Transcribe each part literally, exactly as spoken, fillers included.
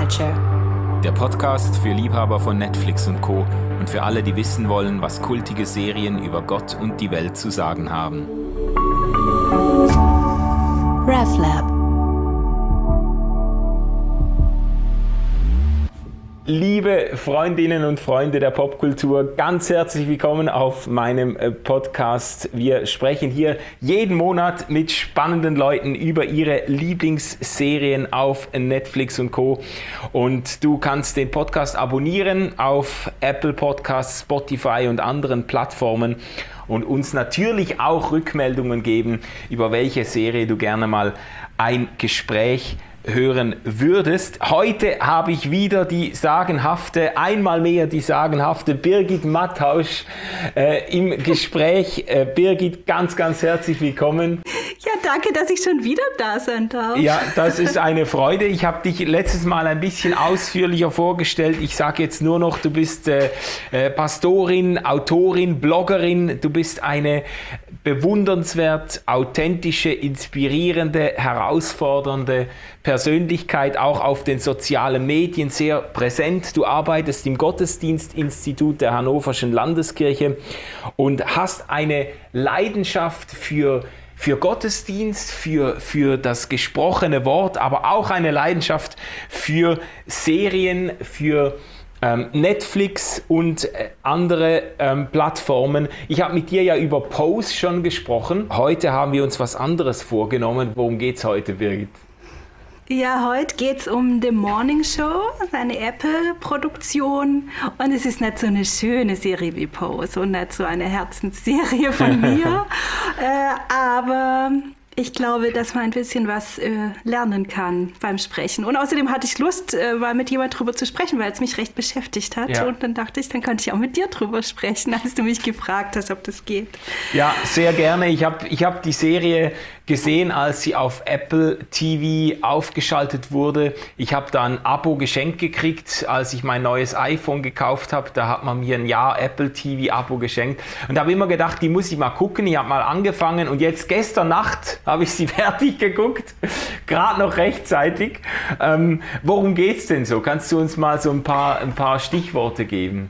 Manager. Der Podcast für Liebhaber von Netflix und Co. und für alle, die wissen wollen, was kultige Serien über Gott und die Welt zu sagen haben. RevLab. Liebe Freundinnen und Freunde der Popkultur, ganz herzlich willkommen auf meinem Podcast. Wir sprechen hier jeden Monat mit spannenden Leuten über ihre Lieblingsserien auf Netflix und Co. Und du kannst den Podcast abonnieren auf Apple Podcasts, Spotify und anderen Plattformen und uns natürlich auch Rückmeldungen geben, über welche Serie du gerne mal ein Gespräch hören würdest. Heute habe ich wieder die sagenhafte, einmal mehr die sagenhafte Birgit Mattausch äh, im Gespräch. Äh, Birgit, ganz, ganz herzlich willkommen. Ja, danke, dass ich schon wieder da sein darf. Ja, das ist eine Freude. Ich habe dich letztes Mal ein bisschen ausführlicher vorgestellt. Ich sage jetzt nur noch, du bist äh, äh, Pastorin, Autorin, Bloggerin. Du bist eine bewundernswert authentische, inspirierende, herausfordernde Persönlichkeit, auch auf den sozialen Medien sehr präsent. Du arbeitest im Gottesdienstinstitut der Hannoverschen Landeskirche und hast eine Leidenschaft für für Gottesdienst, für, für das gesprochene Wort, aber auch eine Leidenschaft für Serien, für ähm, Netflix und äh, andere ähm, Plattformen. Ich habe mit dir ja über Pose schon gesprochen. Heute haben wir uns was anderes vorgenommen. Worum geht es heute, Birgit? Ja, heute geht es um The Morning Show, eine Apple-Produktion. Und es ist nicht so eine schöne Serie wie Pose und nicht so eine Herzensserie von mir. äh, aber ich glaube, dass man ein bisschen was äh, lernen kann beim Sprechen. Und außerdem hatte ich Lust, äh, mal mit jemand drüber zu sprechen, weil es mich recht beschäftigt hat. Ja. Und dann dachte ich, dann könnte ich auch mit dir drüber sprechen, als du mich gefragt hast, ob das geht. Ja, sehr gerne. Ich habe ich hab die Serie gesehen, als sie auf Apple T V aufgeschaltet wurde. Ich habe da ein Abo geschenkt gekriegt, als ich mein neues iPhone gekauft habe. Da hat man mir ein Jahr Apple T V Abo geschenkt. Und habe immer gedacht, die muss ich mal gucken. Ich habe mal angefangen und jetzt gestern Nacht habe ich sie fertig geguckt. Gerade noch rechtzeitig. Ähm, worum geht's denn so? Kannst du uns mal so ein paar, ein paar Stichworte geben?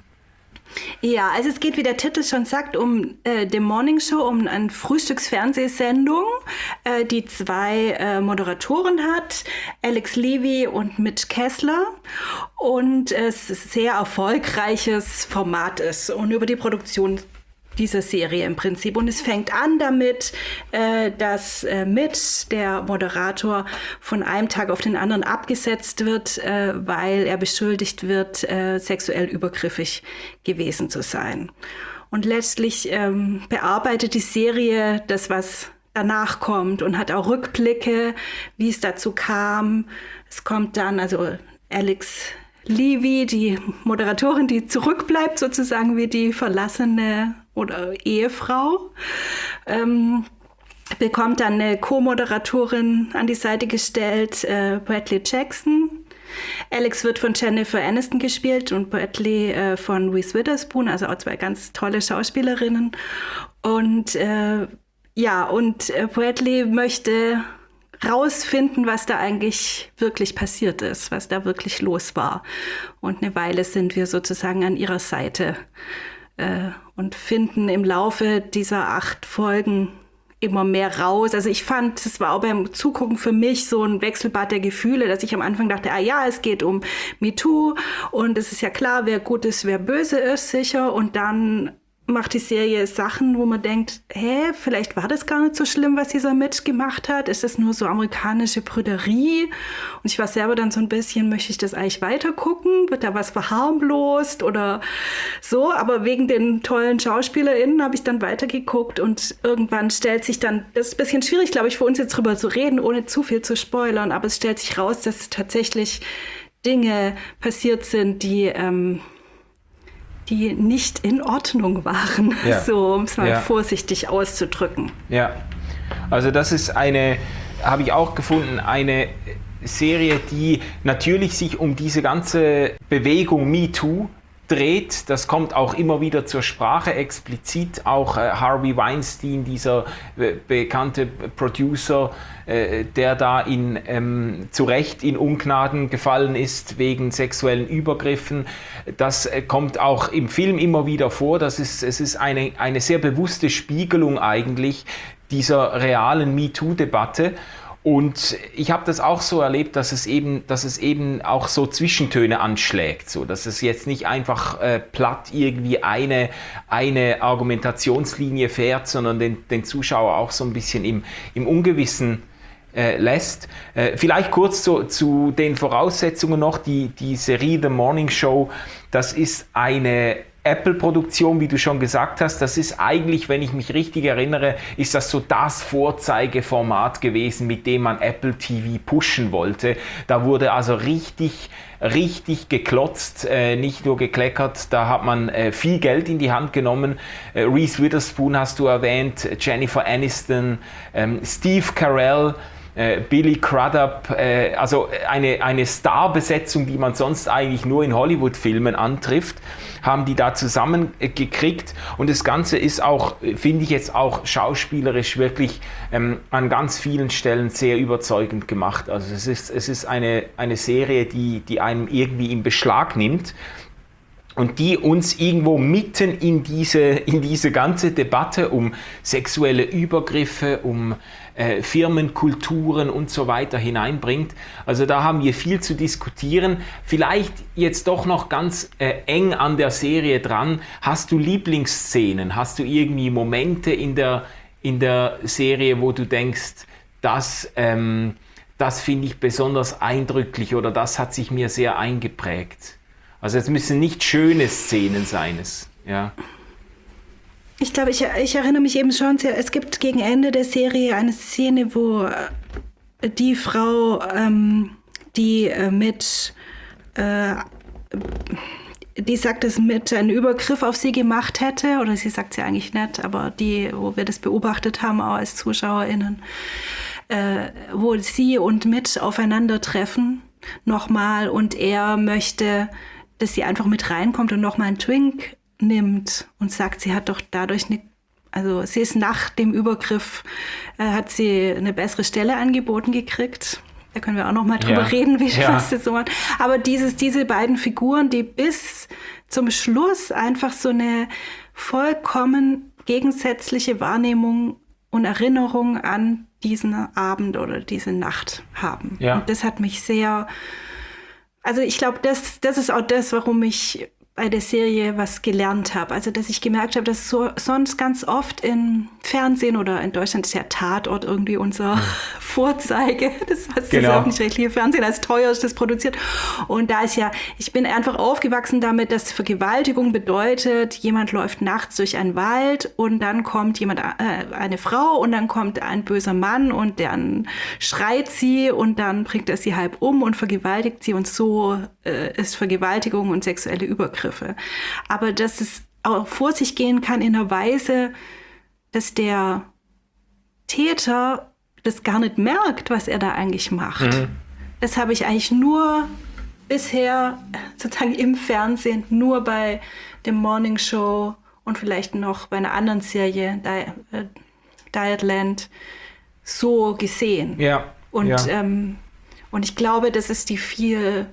Ja, also es geht, wie der Titel schon sagt, um äh, The Morning Show, um eine Frühstücksfernsehsendung, äh, die zwei äh, Moderatoren hat, Alex Levy und Mitch Kessler. Und es ist ein sehr erfolgreiches Format ist und über die Produktion dieser Serie im Prinzip. Und es fängt an damit, äh, dass äh, Mitch, der Moderator, von einem Tag auf den anderen abgesetzt wird, äh, weil er beschuldigt wird, äh, sexuell übergriffig gewesen zu sein. Und letztlich ähm, bearbeitet die Serie das, was danach kommt und hat auch Rückblicke, wie es dazu kam. Es kommt dann, also Alex Levy, die Moderatorin, die zurückbleibt, sozusagen wie die verlassene oder Ehefrau, ähm, bekommt dann eine Co-Moderatorin an die Seite gestellt, äh, Bradley Jackson. Alex wird von Jennifer Aniston gespielt und Bradley äh, von Reese Witherspoon, also auch zwei ganz tolle Schauspielerinnen. Und äh, ja, und äh, Bradley möchte rausfinden, was da eigentlich wirklich passiert ist, was da wirklich los war. Und eine Weile sind wir sozusagen an ihrer Seite äh, und finden im Laufe dieser acht Folgen immer mehr raus. Also ich fand, es war auch beim Zugucken für mich so ein Wechselbad der Gefühle, dass ich am Anfang dachte, ah ja, es geht um MeToo und es ist ja klar, wer gut ist, wer böse ist, sicher. Und dann macht die Serie Sachen, wo man denkt, hä, vielleicht war das gar nicht so schlimm, was dieser Mitch gemacht hat. Ist das nur so amerikanische Prüderie? Und ich war selber dann so ein bisschen, möchte ich das eigentlich weiter gucken? Wird da was verharmlost oder so? Aber wegen den tollen SchauspielerInnen habe ich dann weitergeguckt und irgendwann stellt sich dann, das ist ein bisschen schwierig, glaube ich, für uns jetzt drüber zu reden, ohne zu viel zu spoilern, aber es stellt sich raus, dass tatsächlich Dinge passiert sind, die ähm, die nicht in Ordnung waren, ja. So um es mal ja. vorsichtig auszudrücken. Ja, also das ist eine, habe ich auch gefunden, eine Serie, die natürlich sich um diese ganze Bewegung MeToo dreht. Das kommt auch immer wieder zur Sprache, explizit. Auch äh, Harvey Weinstein, dieser äh, bekannte Producer, äh, der da in, ähm, zu Recht in Ungnaden gefallen ist wegen sexuellen Übergriffen. Das äh, kommt auch im Film immer wieder vor. Das ist, es ist eine, eine sehr bewusste Spiegelung eigentlich dieser realen MeToo-Debatte. Und ich habe das auch so erlebt, dass es eben, dass es eben auch so Zwischentöne anschlägt, so dass es jetzt nicht einfach äh, platt irgendwie eine, eine Argumentationslinie fährt, sondern den, den Zuschauer auch so ein bisschen im, im Ungewissen äh, lässt. Äh, vielleicht kurz zu, zu den Voraussetzungen noch, die, die Serie The Morning Show, das ist eine Apple-Produktion, wie du schon gesagt hast. Das ist eigentlich, wenn ich mich richtig erinnere, ist das so das Vorzeigeformat gewesen, mit dem man Apple T V pushen wollte. Da wurde also richtig, richtig geklotzt, äh, nicht nur gekleckert, da hat man äh, viel Geld in die Hand genommen. Äh, Reese Witherspoon hast du erwähnt, Jennifer Aniston, ähm, Steve Carell, Äh, Billy Crudup, äh, also eine, eine Starbesetzung, die man sonst eigentlich nur in Hollywood-Filmen antrifft, haben die da zusammengekriegt. Und das Ganze ist auch, finde ich jetzt auch schauspielerisch wirklich ähm, an ganz vielen Stellen sehr überzeugend gemacht. Also es ist, es ist eine, eine Serie, die, die einem irgendwie in Beschlag nimmt. Und die uns irgendwo mitten in diese, in diese ganze Debatte um sexuelle Übergriffe, um äh, Firmenkulturen und so weiter hineinbringt. Also da haben wir viel zu diskutieren. Vielleicht jetzt doch noch ganz äh, eng an der Serie dran. Hast du Lieblingsszenen? Hast du irgendwie Momente in der, in der Serie, wo du denkst, das, ähm, das finde ich besonders eindrücklich oder das hat sich mir sehr eingeprägt? Also es müssen nicht schöne Szenen sein. Es, ja. Ich glaube, ich, ich erinnere mich eben schon sehr, es gibt gegen Ende der Serie eine Szene, wo die Frau, ähm, die äh, mit, äh, die sagt, es mit einem Übergriff auf sie gemacht hätte, oder sie sagt es ja eigentlich nicht, aber die, wo wir das beobachtet haben, auch als ZuschauerInnen, äh, wo sie und mit aufeinandertreffen, nochmal, und er möchte, dass sie einfach mit reinkommt und nochmal einen Twink nimmt und sagt, sie hat doch dadurch eine, also sie ist nach dem Übergriff, äh, hat sie eine bessere Stelle angeboten gekriegt. Da können wir auch nochmal drüber ja. reden, wie ja. was das so macht. Aber dieses, diese beiden Figuren, die bis zum Schluss einfach so eine vollkommen gegensätzliche Wahrnehmung und Erinnerung an diesen Abend oder diese Nacht haben. Ja. Und das hat mich sehr... Also ich glaube, das, das ist auch das, warum ich bei der Serie was gelernt habe. Also dass ich gemerkt habe, dass so, sonst ganz oft im Fernsehen oder in Deutschland ist ja Tatort irgendwie unser Vorzeige. Das heißt, genau. Das öffentlich-rechtliche Fernsehen als teuerstes produziert. Und da ist ja, ich bin einfach aufgewachsen damit, dass Vergewaltigung bedeutet, jemand läuft nachts durch einen Wald und dann kommt jemand, äh, eine Frau und dann kommt ein böser Mann und dann schreit sie und dann bringt er sie halb um und vergewaltigt sie, und so äh, ist Vergewaltigung und sexuelle Übergriffe. Aber dass es auch vor sich gehen kann in einer Weise, dass der Täter das gar nicht merkt, was er da eigentlich macht. Mhm. Das habe ich eigentlich nur bisher sozusagen im Fernsehen, nur bei dem Morning Show und vielleicht noch bei einer anderen Serie, Di- äh, Dietland, so gesehen. Ja. Und, ja. Ähm, und ich glaube, das ist die viel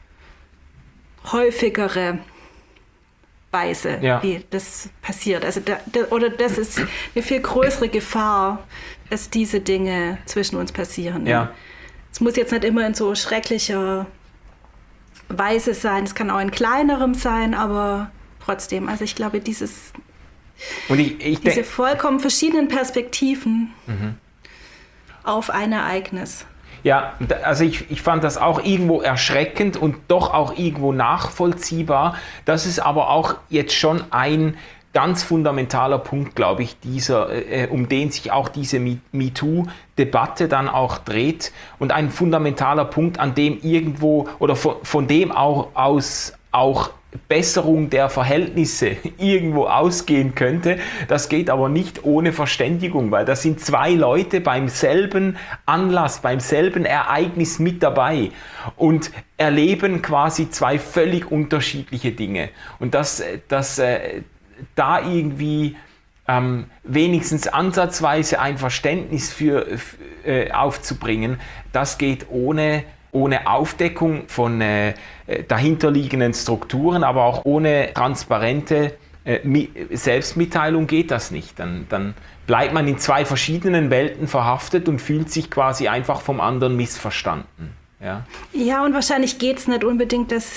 häufigere Weise, ja. wie das passiert. Also da, da, oder das ist eine viel größere Gefahr, dass diese Dinge zwischen uns passieren. Ja. Es muss jetzt nicht immer in so schrecklicher Weise sein, es kann auch in kleinerem sein, aber trotzdem, also ich glaube, dieses Und ich, ich diese denk- vollkommen verschiedenen Perspektiven mhm. auf ein Ereignis. Ja, also ich, ich fand das auch irgendwo erschreckend und doch auch irgendwo nachvollziehbar. Das ist aber auch jetzt schon ein ganz fundamentaler Punkt, glaube ich, dieser, äh, um den sich auch diese MeToo-Debatte dann auch dreht, und ein fundamentaler Punkt, an dem irgendwo oder von, von dem auch aus auch Besserung der Verhältnisse irgendwo ausgehen könnte. Das geht aber nicht ohne Verständigung, weil das sind zwei Leute beim selben Anlass, beim selben Ereignis mit dabei und erleben quasi zwei völlig unterschiedliche Dinge. Und dass, dass äh, da irgendwie ähm, wenigstens ansatzweise ein Verständnis für, äh, aufzubringen, das geht ohne ohne Aufdeckung von äh, dahinterliegenden Strukturen, aber auch ohne transparente äh, Mi- Selbstmitteilung geht das nicht. Dann, dann bleibt man in zwei verschiedenen Welten verhaftet und fühlt sich quasi einfach vom anderen missverstanden. Ja, ja, und wahrscheinlich geht es nicht unbedingt, dass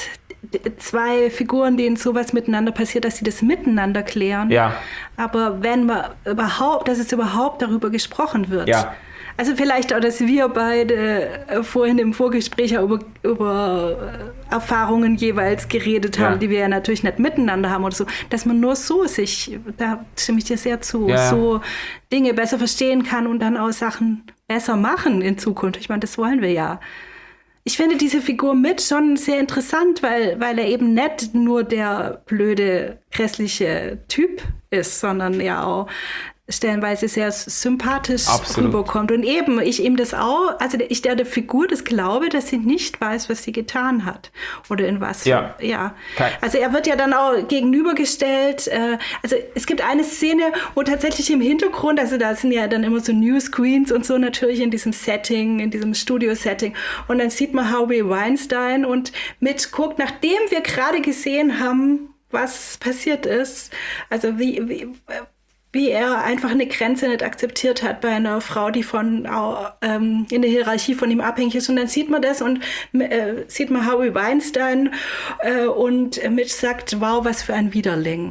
zwei Figuren, denen sowas miteinander passiert, dass sie das miteinander klären. Ja. Aber wenn man überhaupt, dass es überhaupt darüber gesprochen wird. Ja. Also vielleicht auch, dass wir beide äh, vorhin im Vorgespräch ja über, über äh, Erfahrungen jeweils geredet haben, ja. die wir ja natürlich nicht miteinander haben oder so, dass man nur so sich, da stimme ich dir sehr zu, ja. so Dinge besser verstehen kann und dann auch Sachen besser machen in Zukunft. Ich meine, das wollen wir ja. Ich finde diese Figur mit schon sehr interessant, weil, weil er eben nicht nur der blöde, grässliche Typ ist, sondern ja auch stellenweise sehr sympathisch Absolut. rüberkommt. Und eben, ich ihm das auch, also ich der, der Figur das glaube, dass sie nicht weiß, was sie getan hat. Oder in was. Ja. ja. Kein. Also er wird ja dann auch gegenübergestellt. Äh, also es gibt eine Szene, wo tatsächlich im Hintergrund, also da sind ja dann immer so Newscreens und so natürlich in diesem Setting, in diesem Studio-Setting. Und dann sieht man Harvey Weinstein und mitguckt, nachdem wir gerade gesehen haben, was passiert ist. Also wie, wie wie er einfach eine Grenze nicht akzeptiert hat bei einer Frau, die von ähm, in der Hierarchie von ihm abhängig ist. Und dann sieht man das und äh, sieht man Harvey Weinstein äh, und Mitch sagt, wow, was für ein Widerling.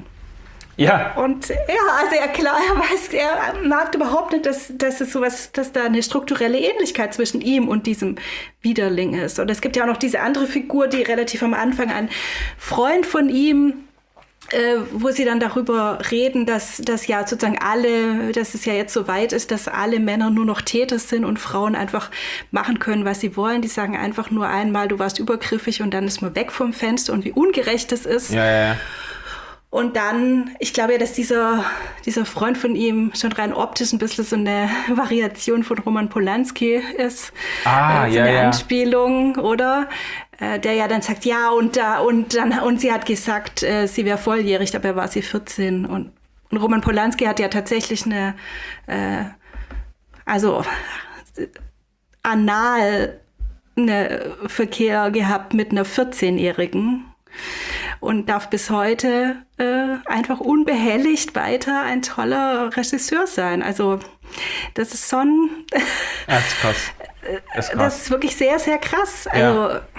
Ja. Und ja, also er klar, er weiß, er merkt überhaupt nicht, dass, dass es sowas, dass da eine strukturelle Ähnlichkeit zwischen ihm und diesem Widerling ist. Und es gibt ja auch noch diese andere Figur, die relativ am Anfang ein Freund von ihm, Äh, wo sie dann darüber reden, dass, dass ja sozusagen alle, dass es ja jetzt so weit ist, dass alle Männer nur noch Täter sind und Frauen einfach machen können, was sie wollen. Die sagen einfach nur einmal, du warst übergriffig und dann ist man weg vom Fenster und wie ungerecht das ist. Ja, ja, ja. Und dann, ich glaube ja, dass dieser, dieser Freund von ihm schon rein optisch ein bisschen so eine Variation von Roman Polanski ist. Ah, äh, so ja, eine ja. Anspielung, oder? Äh, der ja dann sagt, ja, und da, und dann, und sie hat gesagt, äh, sie wäre volljährig, dabei war sie vierzehn. Und, und Roman Polanski hat ja tatsächlich eine, äh, also, anal eine Verkehr gehabt mit einer vierzehnjährigen. Und darf bis heute äh, einfach unbehelligt weiter ein toller Regisseur sein. Also das ist schon, Das ist krass. Das ist krass. Das ist wirklich sehr, sehr krass. Also, Ja.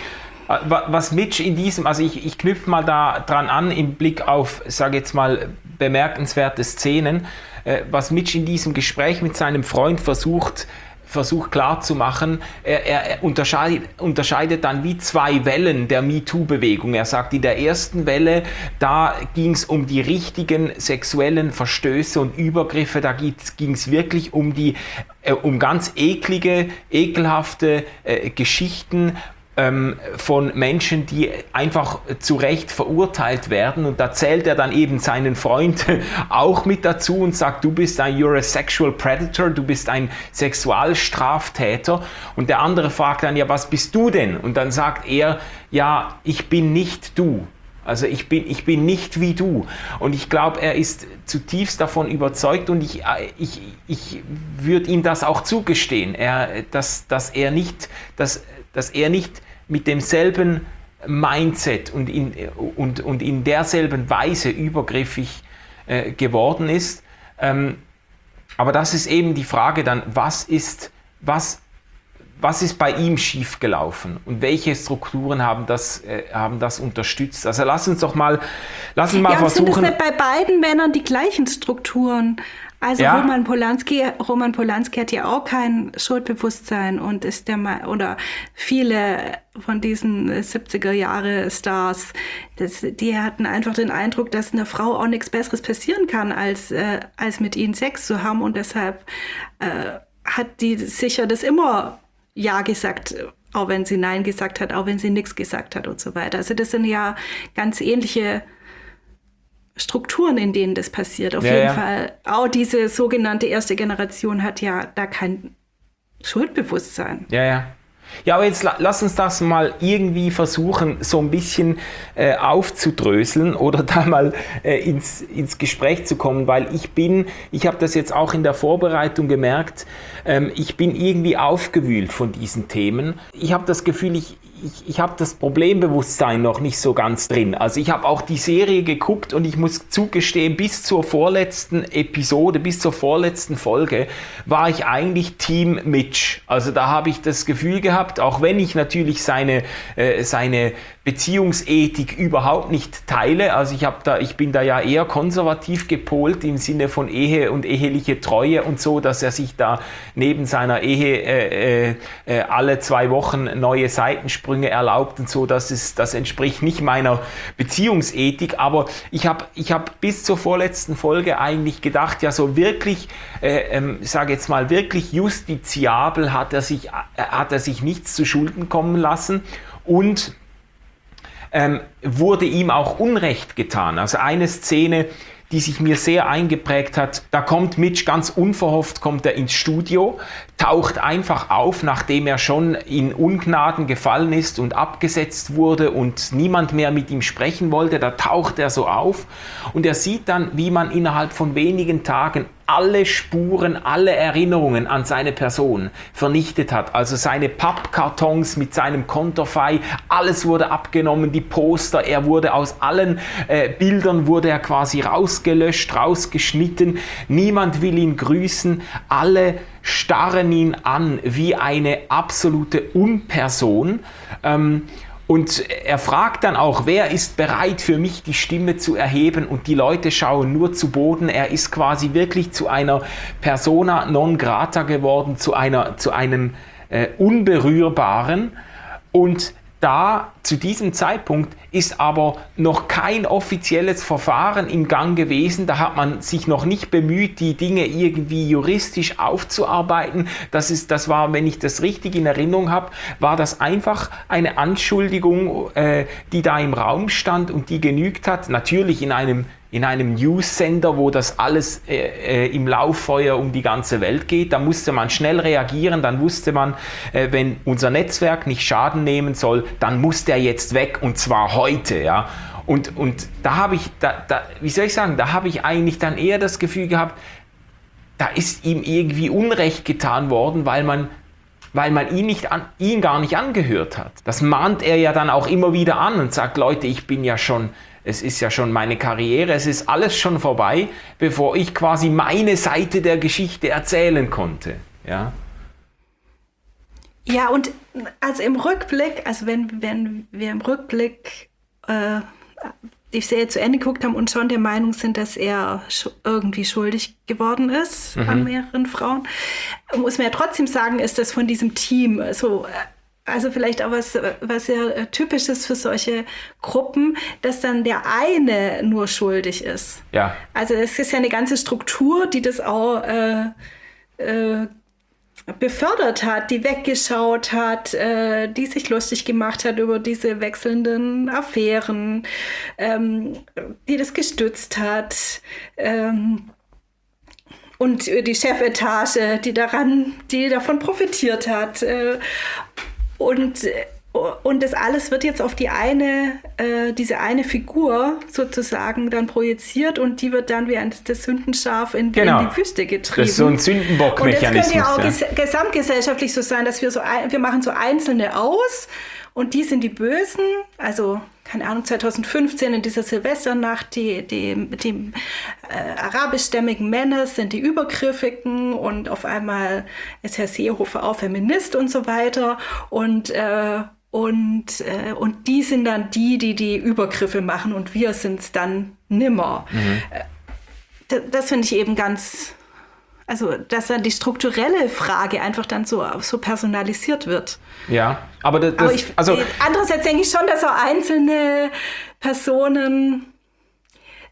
Was Mitch in diesem, also ich, ich knüpfe mal da dran an im Blick auf, sage jetzt mal, bemerkenswerte Szenen, äh, was Mitch in diesem Gespräch mit seinem Freund versucht, versucht klarzumachen, er, er unterscheidet, unterscheidet dann wie zwei Wellen der MeToo-Bewegung. Er sagt, in der ersten Welle, da ging es um die richtigen sexuellen Verstöße und Übergriffe, da ging es wirklich um die, äh, um ganz eklige, ekelhafte äh, Geschichten von Menschen, die einfach zu Recht verurteilt werden. Und da zählt er dann eben seinen Freund auch mit dazu und sagt, du bist ein You're a sexual predator, du bist ein Sexualstraftäter. Und der andere fragt dann, ja, was bist du denn? Und dann sagt er, ja, ich bin nicht du. Also ich bin, ich bin nicht wie du. Und ich glaube, er ist zutiefst davon überzeugt und ich, ich, ich würde ihm das auch zugestehen, er, dass, dass, er nicht, dass, dass er nicht mit demselben Mindset und in, und, und in derselben Weise übergriffig äh, geworden ist. Ähm, aber das ist eben die Frage dann, was ist, was, was ist bei ihm schiefgelaufen und welche Strukturen haben das, äh, haben das unterstützt? Also lass uns doch mal, lass uns mal ja, versuchen. Sind es nicht bei beiden Männern die gleichen Strukturen? Also ja. Roman Polanski, Roman Polanski hat ja auch kein Schuldbewusstsein und ist der Ma- oder viele von diesen siebziger Jahre Stars, das, die hatten einfach den Eindruck, dass einer Frau auch nichts Besseres passieren kann, als, äh, als mit ihnen Sex zu haben und deshalb äh, hat die sicher das immer ja gesagt, auch wenn sie Nein gesagt hat, auch wenn sie nichts gesagt hat und so weiter. Also das sind ja ganz ähnliche Strukturen, in denen das passiert. Auf ja, jeden ja. Fall. Auch diese sogenannte erste Generation hat ja da kein Schuldbewusstsein. Ja, ja. Ja, aber jetzt la- lass uns das mal irgendwie versuchen, so ein bisschen äh, aufzudröseln oder da mal äh, ins, ins Gespräch zu kommen, weil ich bin, ich habe das jetzt auch in der Vorbereitung gemerkt, ähm, ich bin irgendwie aufgewühlt von diesen Themen. Ich habe das Gefühl, ich, ich, ich habe das Problembewusstsein noch nicht so ganz drin. Also ich habe auch die Serie geguckt und ich muss zugestehen, bis zur vorletzten Episode, bis zur vorletzten Folge war ich eigentlich Team Mitch. Also da habe ich das Gefühl gehabt, auch wenn ich natürlich seine, äh, seine Beziehungsethik überhaupt nicht teile. Also ich, hab da, ich bin da ja eher konservativ gepolt im Sinne von Ehe und eheliche Treue und so, dass er sich da neben seiner Ehe äh, äh, alle zwei Wochen neue Seitensprünge erlaubt und so. Das, ist, das entspricht nicht meiner Beziehungsethik. Aber ich habe ich hab bis zur vorletzten Folge eigentlich gedacht, ja so wirklich, äh, ähm, ich sage jetzt mal, wirklich justiziabel hat er sich, äh, hat er sich nichts zu Schulden kommen lassen und Ähm, wurde ihm auch Unrecht getan. Also eine Szene, die sich mir sehr eingeprägt hat, da kommt Mitch ganz unverhofft, kommt er ins Studio, taucht einfach auf, nachdem er schon in Ungnaden gefallen ist und abgesetzt wurde und niemand mehr mit ihm sprechen wollte, da taucht er so auf und er sieht dann, wie man innerhalb von wenigen Tagen alle Spuren, alle Erinnerungen an seine Person vernichtet hat. Also seine Pappkartons mit seinem Konterfei, alles wurde abgenommen, die Poster, er wurde aus allen äh, Bildern wurde er quasi rausgelöscht, rausgeschnitten. Niemand will ihn grüßen, alle starren ihn an wie eine absolute Unperson. Ähm, Und er fragt dann auch, wer ist bereit für mich die Stimme zu erheben, und die Leute schauen nur zu Boden. Er ist quasi wirklich zu einer Persona non grata geworden, zu einer, zu einem äh, Unberührbaren. Und da, zu diesem Zeitpunkt, ist aber noch kein offizielles Verfahren im Gang gewesen. Da hat man sich noch nicht bemüht, die Dinge irgendwie juristisch aufzuarbeiten. Das ist, das war, wenn ich das richtig in Erinnerung habe, war das einfach eine Anschuldigung, äh, die da im Raum stand und die genügt hat. Natürlich in einem in einem News-Sender, wo das alles äh, äh, im Lauffeuer um die ganze Welt geht. Da musste man schnell reagieren, dann wusste man, äh, wenn unser Netzwerk nicht Schaden nehmen soll, dann muss der jetzt weg, und zwar heute. Ja? Und, und da habe ich, da, da, wie soll ich sagen, da habe ich eigentlich dann eher das Gefühl gehabt, da ist ihm irgendwie Unrecht getan worden, weil man weil man ihn, nicht an, ihn gar nicht angehört hat. Das mahnt er ja dann auch immer wieder an und sagt, Leute, ich bin ja schon, es ist ja schon meine Karriere, es ist alles schon vorbei, bevor ich quasi meine Seite der Geschichte erzählen konnte. Ja, ja, und also im Rückblick, also wenn, wenn wir im Rückblick äh, die Serie zu Ende geguckt haben und schon der Meinung sind, dass er sch- irgendwie schuldig geworden ist mhm. an mehreren Frauen, muss man ja trotzdem sagen, ist das von diesem Team so, also vielleicht auch was, was sehr typisch ist für solche Gruppen, dass dann der eine nur schuldig ist. Ja. Also es ist ja eine ganze Struktur, die das auch äh, äh, befördert hat, die weggeschaut hat, äh, die sich lustig gemacht hat über diese wechselnden Affären, ähm, die das gestützt hat. Ähm, und die Chefetage, die daran, die davon profitiert hat. Äh, und Und das alles wird jetzt auf die eine, äh, diese eine Figur sozusagen dann projiziert, und die wird dann wie ein das Sündenschaf in, genau. in die Wüste getrieben. Das ist so ein Sündenbock-Mechanismus. Und das könnte ja auch ja. ges- gesamtgesellschaftlich so sein, dass wir so ein, wir machen so Einzelne aus, und die sind die Bösen. Also keine Ahnung, zwanzig fünfzehn in dieser Silvesternacht, die, die, die äh, arabischstämmigen Männer sind die Übergriffigen, und auf einmal ist Herr Seehofer auch Feminist und so weiter. Und äh, Und, äh, und die sind dann die, die die Übergriffe machen, und wir sind es dann nimmer. Mhm. Äh, das das finde ich eben ganz, also dass dann die strukturelle Frage einfach dann so, so personalisiert wird. Ja, aber das, aber ich, also andererseits denke ich schon, dass auch einzelne Personen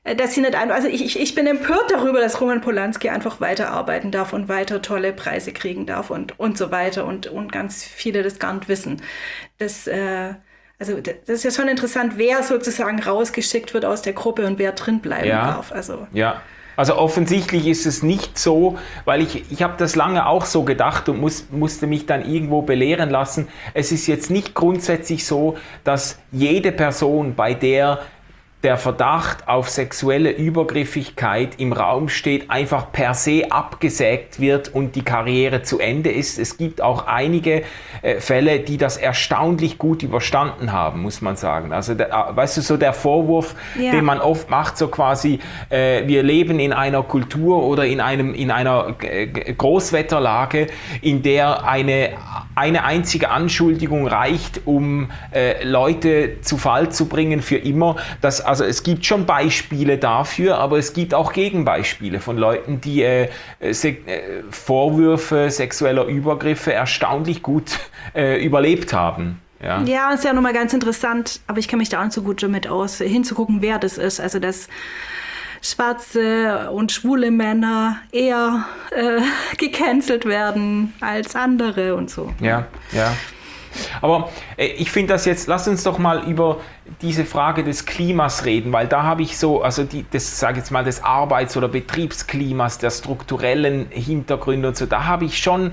dass sie nicht einfach, also ich, ich, ich bin empört darüber, dass Roman Polanski einfach weiterarbeiten darf und weiter tolle Preise kriegen darf und, und so weiter und, und ganz viele das gar nicht wissen. Das, äh, also das ist ja schon interessant, wer sozusagen rausgeschickt wird aus der Gruppe und wer drin bleiben ja. darf. Also. Ja. Also offensichtlich ist es nicht so, weil ich, ich habe das lange auch so gedacht und muss, musste mich dann irgendwo belehren lassen. Es ist jetzt nicht grundsätzlich so, dass jede Person, bei der der Verdacht auf sexuelle Übergriffigkeit im Raum steht, einfach per se abgesägt wird und die Karriere zu Ende ist. Es gibt auch einige äh, Fälle, die das erstaunlich gut überstanden haben, muss man sagen. Also, der, weißt du, so der Vorwurf, ja. den man oft macht, so quasi, äh, wir leben in einer Kultur oder in, einem, in einer äh, Großwetterlage, in der eine, eine einzige Anschuldigung reicht, um äh, Leute zu Fall zu bringen für immer. Das Also es gibt schon Beispiele dafür, aber es gibt auch Gegenbeispiele von Leuten, die äh, se- äh, Vorwürfe sexueller Übergriffe erstaunlich gut äh, überlebt haben. Ja, ja, ist ja nochmal ganz interessant, aber ich kenne mich da auch nicht so gut damit aus, hinzugucken, wer das ist. Also dass schwarze und schwule Männer eher äh, gecancelt werden als andere und so. Ja, ja. Aber äh, ich finde das jetzt, lass uns doch mal über diese Frage des Klimas reden, weil da habe ich so, also die, das sage ich jetzt mal, des Arbeits- oder Betriebsklimas, der strukturellen Hintergründe und so, da habe ich schon,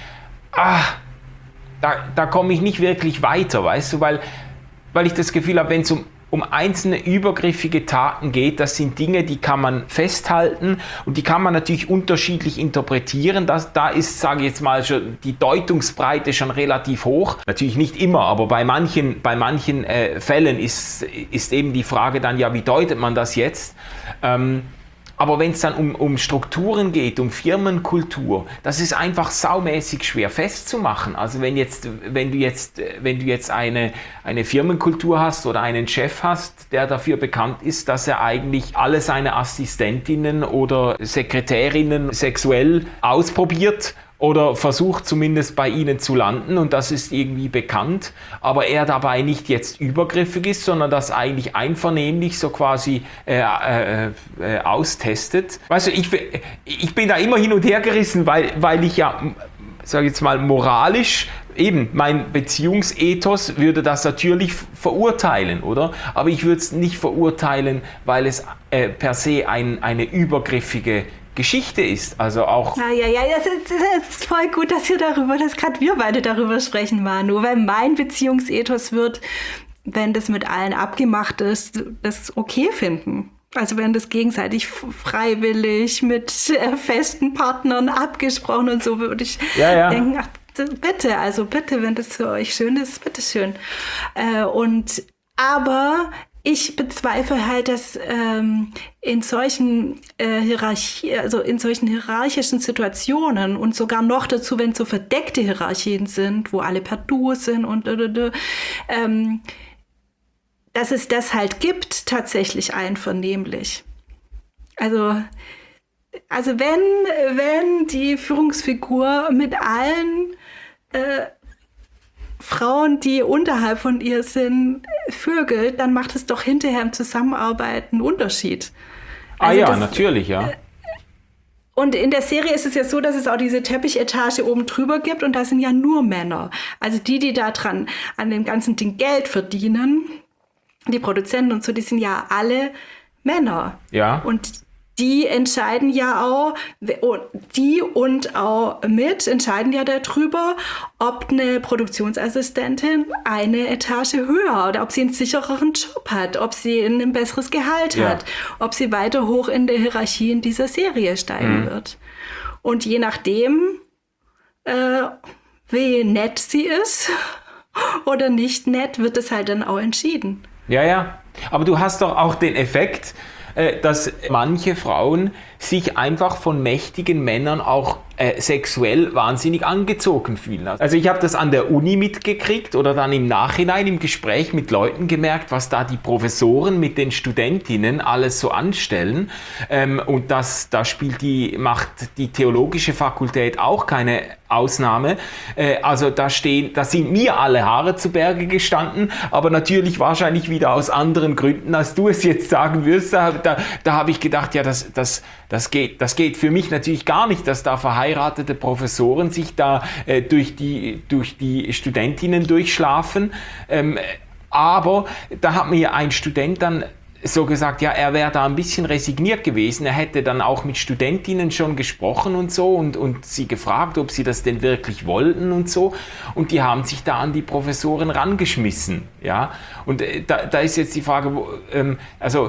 ah, da, da komme ich nicht wirklich weiter, weißt du, weil, weil ich das Gefühl habe, wenn es um um einzelne übergriffige Taten geht, das sind Dinge, die kann man festhalten und die kann man natürlich unterschiedlich interpretieren. Das, da ist, sage ich jetzt mal, schon die Deutungsbreite schon relativ hoch. Natürlich nicht immer, aber bei manchen, bei manchen äh, Fällen ist, ist eben die Frage dann, ja, wie deutet man das jetzt? Ähm, Aber wenn es dann um, um Strukturen geht, um Firmenkultur, das ist einfach saumäßig schwer festzumachen. Also wenn, jetzt, wenn du jetzt, wenn du jetzt eine, eine Firmenkultur hast oder einen Chef hast, der dafür bekannt ist, dass er eigentlich alle seine Assistentinnen oder Sekretärinnen sexuell ausprobiert oder versucht zumindest bei ihnen zu landen und das ist irgendwie bekannt, aber er dabei nicht jetzt übergriffig ist, sondern das eigentlich einvernehmlich so quasi äh, äh, äh, austestet. Weißt du, ich, ich bin da immer hin und her gerissen, weil, weil ich ja, sage ich jetzt mal, moralisch eben, mein Beziehungsethos würde das natürlich verurteilen, oder? Aber ich würde es nicht verurteilen, weil es äh, per se ein, eine übergriffige Geschichte ist, also auch... Ja, ja, ja, das ist, das ist voll gut, dass wir darüber, dass gerade wir beide darüber sprechen, Manu, weil mein Beziehungsethos wird, wenn das mit allen abgemacht ist, das okay finden. Also wenn das gegenseitig freiwillig mit äh, festen Partnern abgesprochen und so, würde ich ja, ja. denken, ach, bitte, also bitte, wenn das für euch schön ist, bitteschön. Äh, und, aber... Ich bezweifle halt, dass ähm, in solchen äh, Hierarchie, also in solchen hierarchischen Situationen und sogar noch dazu, wenn es so verdeckte Hierarchien sind, wo alle per Du sind und äh, ähm, dass es das halt gibt, tatsächlich einvernehmlich. Also, also wenn, wenn die Führungsfigur mit allen äh, Frauen, die unterhalb von ihr sind, vögelt, dann macht es doch hinterher im Zusammenarbeiten einen Unterschied. Also ah ja, das, natürlich, ja. Und in der Serie ist es ja so, dass es auch diese Teppichetage oben drüber gibt und da sind ja nur Männer. Also die, die da dran an dem ganzen Ding Geld verdienen, die Produzenten und so, die sind ja alle Männer. Ja. Und die entscheiden ja auch, die und auch mit entscheiden ja darüber, ob eine Produktionsassistentin eine Etage höher oder ob sie einen sichereren Job hat, ob sie ein besseres Gehalt ja. hat, ob sie weiter hoch in der Hierarchie in dieser Serie steigen mhm. wird. Und je nachdem, äh, wie nett sie ist oder nicht nett, wird es halt dann auch entschieden. Ja, ja. Aber du hast doch auch den Effekt, dass manche Frauen sich einfach von mächtigen Männern auch äh, sexuell wahnsinnig angezogen fühlen. Also ich habe das an der Uni mitgekriegt oder dann im Nachhinein im Gespräch mit Leuten gemerkt, was da die Professoren mit den Studentinnen alles so anstellen. Ähm, und das, da spielt die, macht die theologische Fakultät auch keine Ausnahme. Äh, also da stehen, da sind mir alle Haare zu Berge gestanden, aber natürlich wahrscheinlich wieder aus anderen Gründen, als du es jetzt sagen wirst. Da, da, da habe ich gedacht, ja, das, das, das, geht, das geht für mich natürlich gar nicht, dass da verheiratete Professoren sich da äh, durch, die, durch die Studentinnen durchschlafen. Ähm, aber da hat mir ein Student dann so gesagt, ja, er wäre da ein bisschen resigniert gewesen. Er hätte dann auch mit Studentinnen schon gesprochen und so und, und sie gefragt, ob sie das denn wirklich wollten und so. Und die haben sich da an die Professoren rangeschmissen. Ja? Und äh, da, da ist jetzt die Frage, wo, ähm, also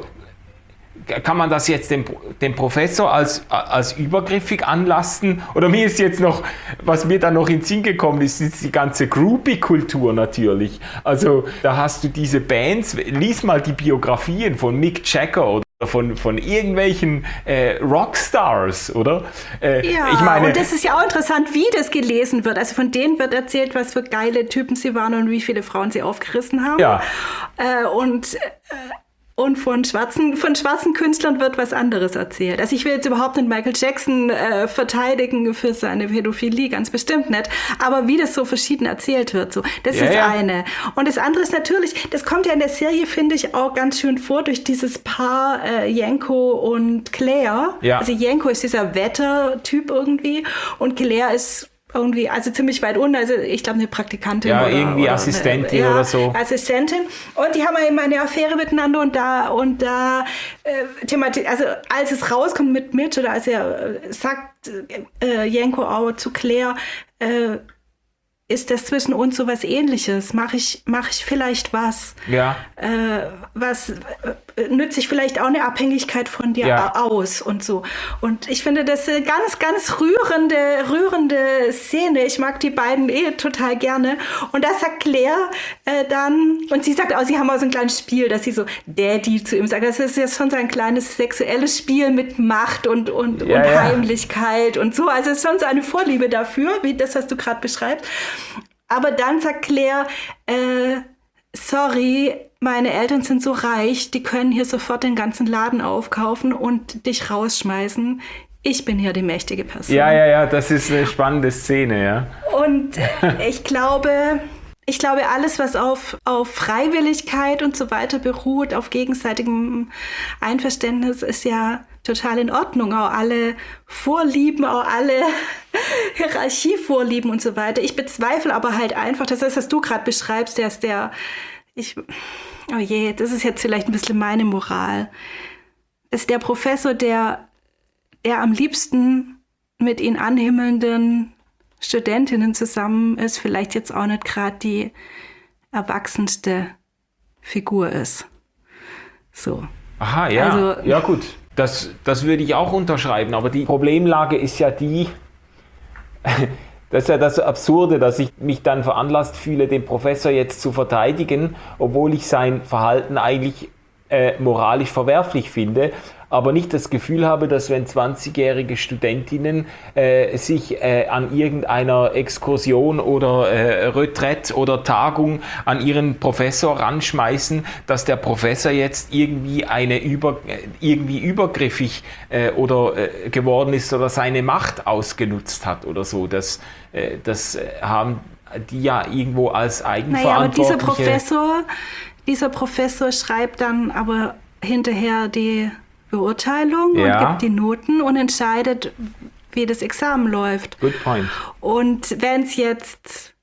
kann man das jetzt dem, dem Professor als, als übergriffig anlasten? Oder mir ist jetzt noch, was mir da noch in den Sinn gekommen ist, ist die ganze Groupie-Kultur natürlich. Also da hast du diese Bands, lies mal die Biografien von Mick Jagger oder von, von irgendwelchen äh, Rockstars, oder? Äh, ja, ich meine, und das ist ja auch interessant, wie das gelesen wird. Also von denen wird erzählt, was für geile Typen sie waren und wie viele Frauen sie aufgerissen haben. Ja. Äh, und... Äh, Und von schwarzen, von schwarzen Künstlern wird was anderes erzählt. Also ich will jetzt überhaupt nicht Michael Jackson äh, verteidigen für seine Pädophilie, ganz bestimmt nicht. Aber wie das so verschieden erzählt wird, so, das ja, ist ja. eine. Und das andere ist natürlich, das kommt ja in der Serie, finde ich, auch ganz schön vor durch dieses Paar äh, Jenko und Claire. Ja. Also Jenko ist dieser Wetter-Typ irgendwie und Claire ist irgendwie, also ziemlich weit unten, also ich glaube eine Praktikantin ja, oder irgendwie oder Assistentin eine, ja, oder so. Assistentin. Und die haben ja immer eine Affäre miteinander und da und da äh, thematisch, also als es rauskommt mit Mitch oder als er äh, sagt äh, Jenko auch zu Claire, äh, ist das zwischen uns so was Ähnliches? Mache ich, mach ich vielleicht was? Ja. Äh, was äh, nütze ich vielleicht auch eine Abhängigkeit von dir ja. aus und so. Und ich finde das eine ganz, ganz rührende, rührende Szene. Ich mag die beiden eh total gerne. Und das sagt Claire äh, dann, und sie sagt auch, sie haben auch so ein kleines Spiel, dass sie so Daddy zu ihm sagt. Das ist jetzt schon so ein kleines sexuelles Spiel mit Macht und, und, ja, und ja. Heimlichkeit und so. Also es ist schon so eine Vorliebe dafür, wie das, was du gerade beschreibst. Aber dann sagt Claire, äh, sorry, meine Eltern sind so reich, die können hier sofort den ganzen Laden aufkaufen und dich rausschmeißen. Ich bin hier die mächtige Person. Ja, ja, ja, das ist eine spannende Szene, ja. Und äh, ich glaube, ich glaube, alles, was auf, auf Freiwilligkeit und so weiter beruht, auf gegenseitigem Einverständnis, ist ja total in Ordnung. Auch alle Vorlieben, auch alle Hierarchievorlieben und so weiter. Ich bezweifle aber halt einfach, das ist, was du gerade beschreibst, der ist der, ich, oh je, das ist jetzt vielleicht ein bisschen meine Moral. Das ist der Professor, der, der am liebsten mit ihn anhimmelnden Studentinnen zusammen ist, vielleicht jetzt auch nicht gerade die erwachsenste Figur ist. So. Aha, ja, Also, ja gut. Das, das würde ich auch unterschreiben, aber die Problemlage ist ja die, das ist ja das Absurde, dass ich mich dann veranlasst fühle, den Professor jetzt zu verteidigen, obwohl ich sein Verhalten eigentlich äh, moralisch verwerflich finde, aber nicht das Gefühl habe, dass wenn zwanzigjährige Studentinnen äh, sich äh, an irgendeiner Exkursion oder äh, Retraite oder Tagung an ihren Professor ranschmeißen, dass der Professor jetzt irgendwie eine über, irgendwie übergriffig äh, oder äh, geworden ist oder seine Macht ausgenutzt hat oder so. Das, äh, das haben die ja irgendwo als Eigenverantwortliche... Naja, aber dieser Professor, dieser Professor schreibt dann aber hinterher die Beurteilung ja. und gibt die Noten und entscheidet, wie das Examen läuft. Good point. Und wenn es jetzt,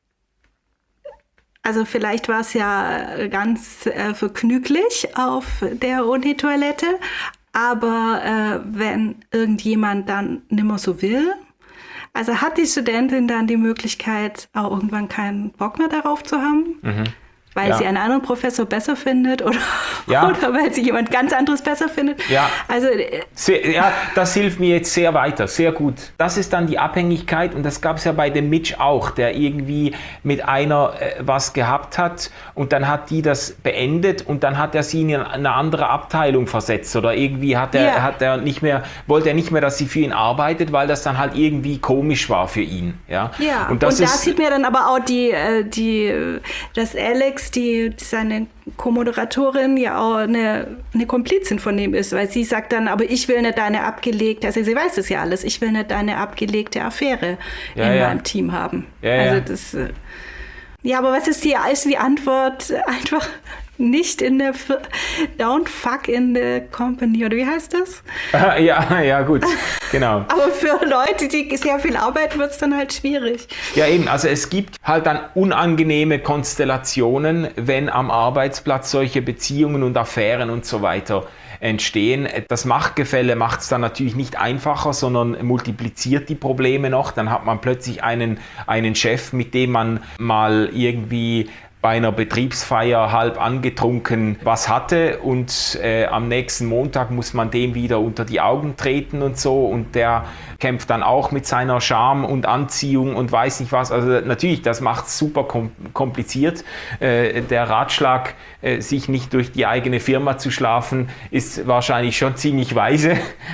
also vielleicht war es ja ganz äh, vergnüglich auf der Uni-Toilette, aber äh, wenn irgendjemand dann nimmer so will, also hat die Studentin dann die Möglichkeit, auch irgendwann keinen Bock mehr darauf zu haben? Mhm. Weil ja. sie einen anderen Professor besser findet oder, ja. oder weil sie jemand ganz anderes besser findet. Ja. Also, sehr, ja, das hilft mir jetzt sehr weiter, sehr gut. Das ist dann die Abhängigkeit und das gab es ja bei dem Mitch auch, der irgendwie mit einer äh, was gehabt hat und dann hat die das beendet und dann hat er sie in eine andere Abteilung versetzt oder irgendwie hat er, ja. hat er nicht mehr, wollte er nicht mehr, dass sie für ihn arbeitet, weil das dann halt irgendwie komisch war für ihn. Ja, ja. und, das und da ist, sieht man dann aber auch die, die, dass Alex Alex, die seine Co-Moderatorin, ja auch eine, eine Komplizin von ihm ist, weil sie sagt dann, aber ich will nicht deine abgelegte, also sie weiß das ja alles, ich will nicht deine abgelegte Affäre ja, in ja. meinem Team haben. Ja, also ja. das, ja, aber was ist die, ist die Antwort? Einfach nicht in der, F- don't fuck in the company, oder wie heißt das? Ja, ja, gut, genau. Aber für Leute, die sehr viel arbeiten, wird es dann halt schwierig. Ja, eben, also es gibt halt dann unangenehme Konstellationen, wenn am Arbeitsplatz solche Beziehungen und Affären und so weiter entstehen. Das Machtgefälle macht es dann natürlich nicht einfacher, sondern multipliziert die Probleme noch. Dann hat man plötzlich einen, einen Chef, mit dem man mal irgendwie bei einer Betriebsfeier halb angetrunken was hatte und äh, am nächsten Montag muss man dem wieder unter die Augen treten und so und der kämpft dann auch mit seiner Charme und Anziehung und weiß nicht was. Also natürlich, das macht es super kom- kompliziert. Äh, der Ratschlag, äh, sich nicht durch die eigene Firma zu schlafen, ist wahrscheinlich schon ziemlich weise.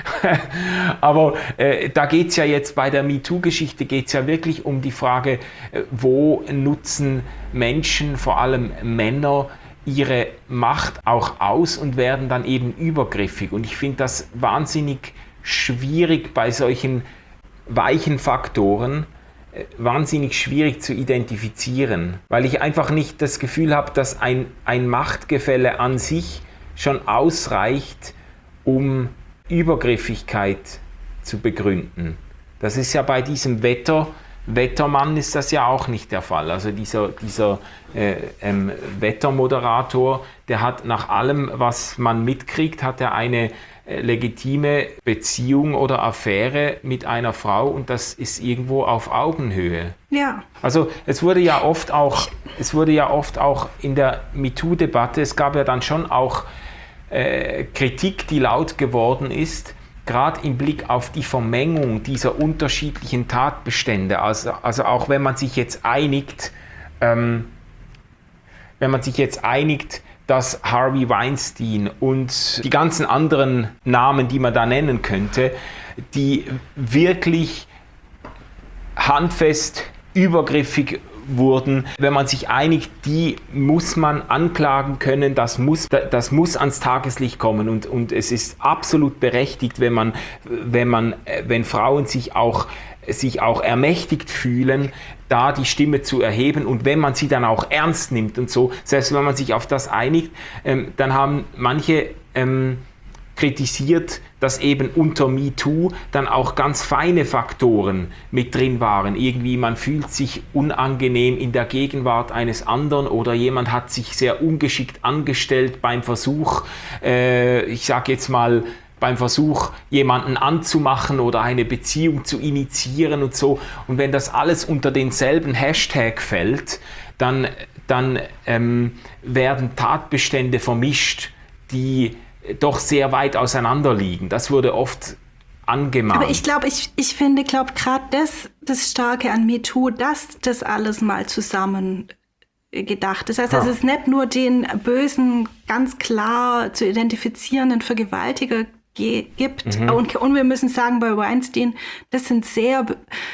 Aber äh, da geht es ja jetzt bei der MeToo-Geschichte geht es ja wirklich um die Frage, äh, wo nutzen Menschen, vor allem Männer, ihre Macht auch aus und werden dann eben übergriffig. Und ich finde das wahnsinnig schwierig bei solchen weichen Faktoren, äh, wahnsinnig schwierig zu identifizieren, weil ich einfach nicht das Gefühl habe, dass ein, ein Machtgefälle an sich schon ausreicht, um Übergriffigkeit zu begründen. Das ist ja bei diesem Wetter Wettermann ist das ja auch nicht der Fall. Also dieser, dieser äh, ähm, Wettermoderator, der hat nach allem, was man mitkriegt, hat er eine äh, legitime Beziehung oder Affäre mit einer Frau und das ist irgendwo auf Augenhöhe. Ja. Also es wurde ja oft auch, es wurde ja oft auch in der MeToo-Debatte, es gab ja dann schon auch äh, Kritik, die laut geworden ist, gerade im Blick auf die Vermengung dieser unterschiedlichen Tatbestände, also, also auch wenn man sich jetzt einigt, ähm, wenn man sich jetzt einigt, dass Harvey Weinstein und die ganzen anderen Namen, die man da nennen könnte, die wirklich handfest übergriffig wurden, wenn man sich einigt, die muss man anklagen können, das muss, das muss ans Tageslicht kommen und, und es ist absolut berechtigt, wenn man, wenn man, wenn Frauen sich auch, sich auch ermächtigt fühlen, da die Stimme zu erheben und wenn man sie dann auch ernst nimmt und so, selbst wenn man sich auf das einigt, ähm, dann haben manche ähm, kritisiert, dass eben unter MeToo dann auch ganz feine Faktoren mit drin waren. Irgendwie man fühlt sich unangenehm in der Gegenwart eines anderen oder jemand hat sich sehr ungeschickt angestellt beim Versuch, äh, ich sage jetzt mal, beim Versuch, jemanden anzumachen oder eine Beziehung zu initiieren und so. Und wenn das alles unter denselben Hashtag fällt, dann, dann ähm, werden Tatbestände vermischt, die doch sehr weit auseinander liegen. Das wurde oft angemahnt. Aber ich glaube, ich, ich finde, glaube gerade das, das Starke an MeToo, dass das alles mal zusammen gedacht ist. Das heißt, ja. dass es nicht nur den bösen, ganz klar zu identifizierenden Vergewaltiger ge- gibt. Mhm. Und, und wir müssen sagen, bei Weinstein, das sind sehr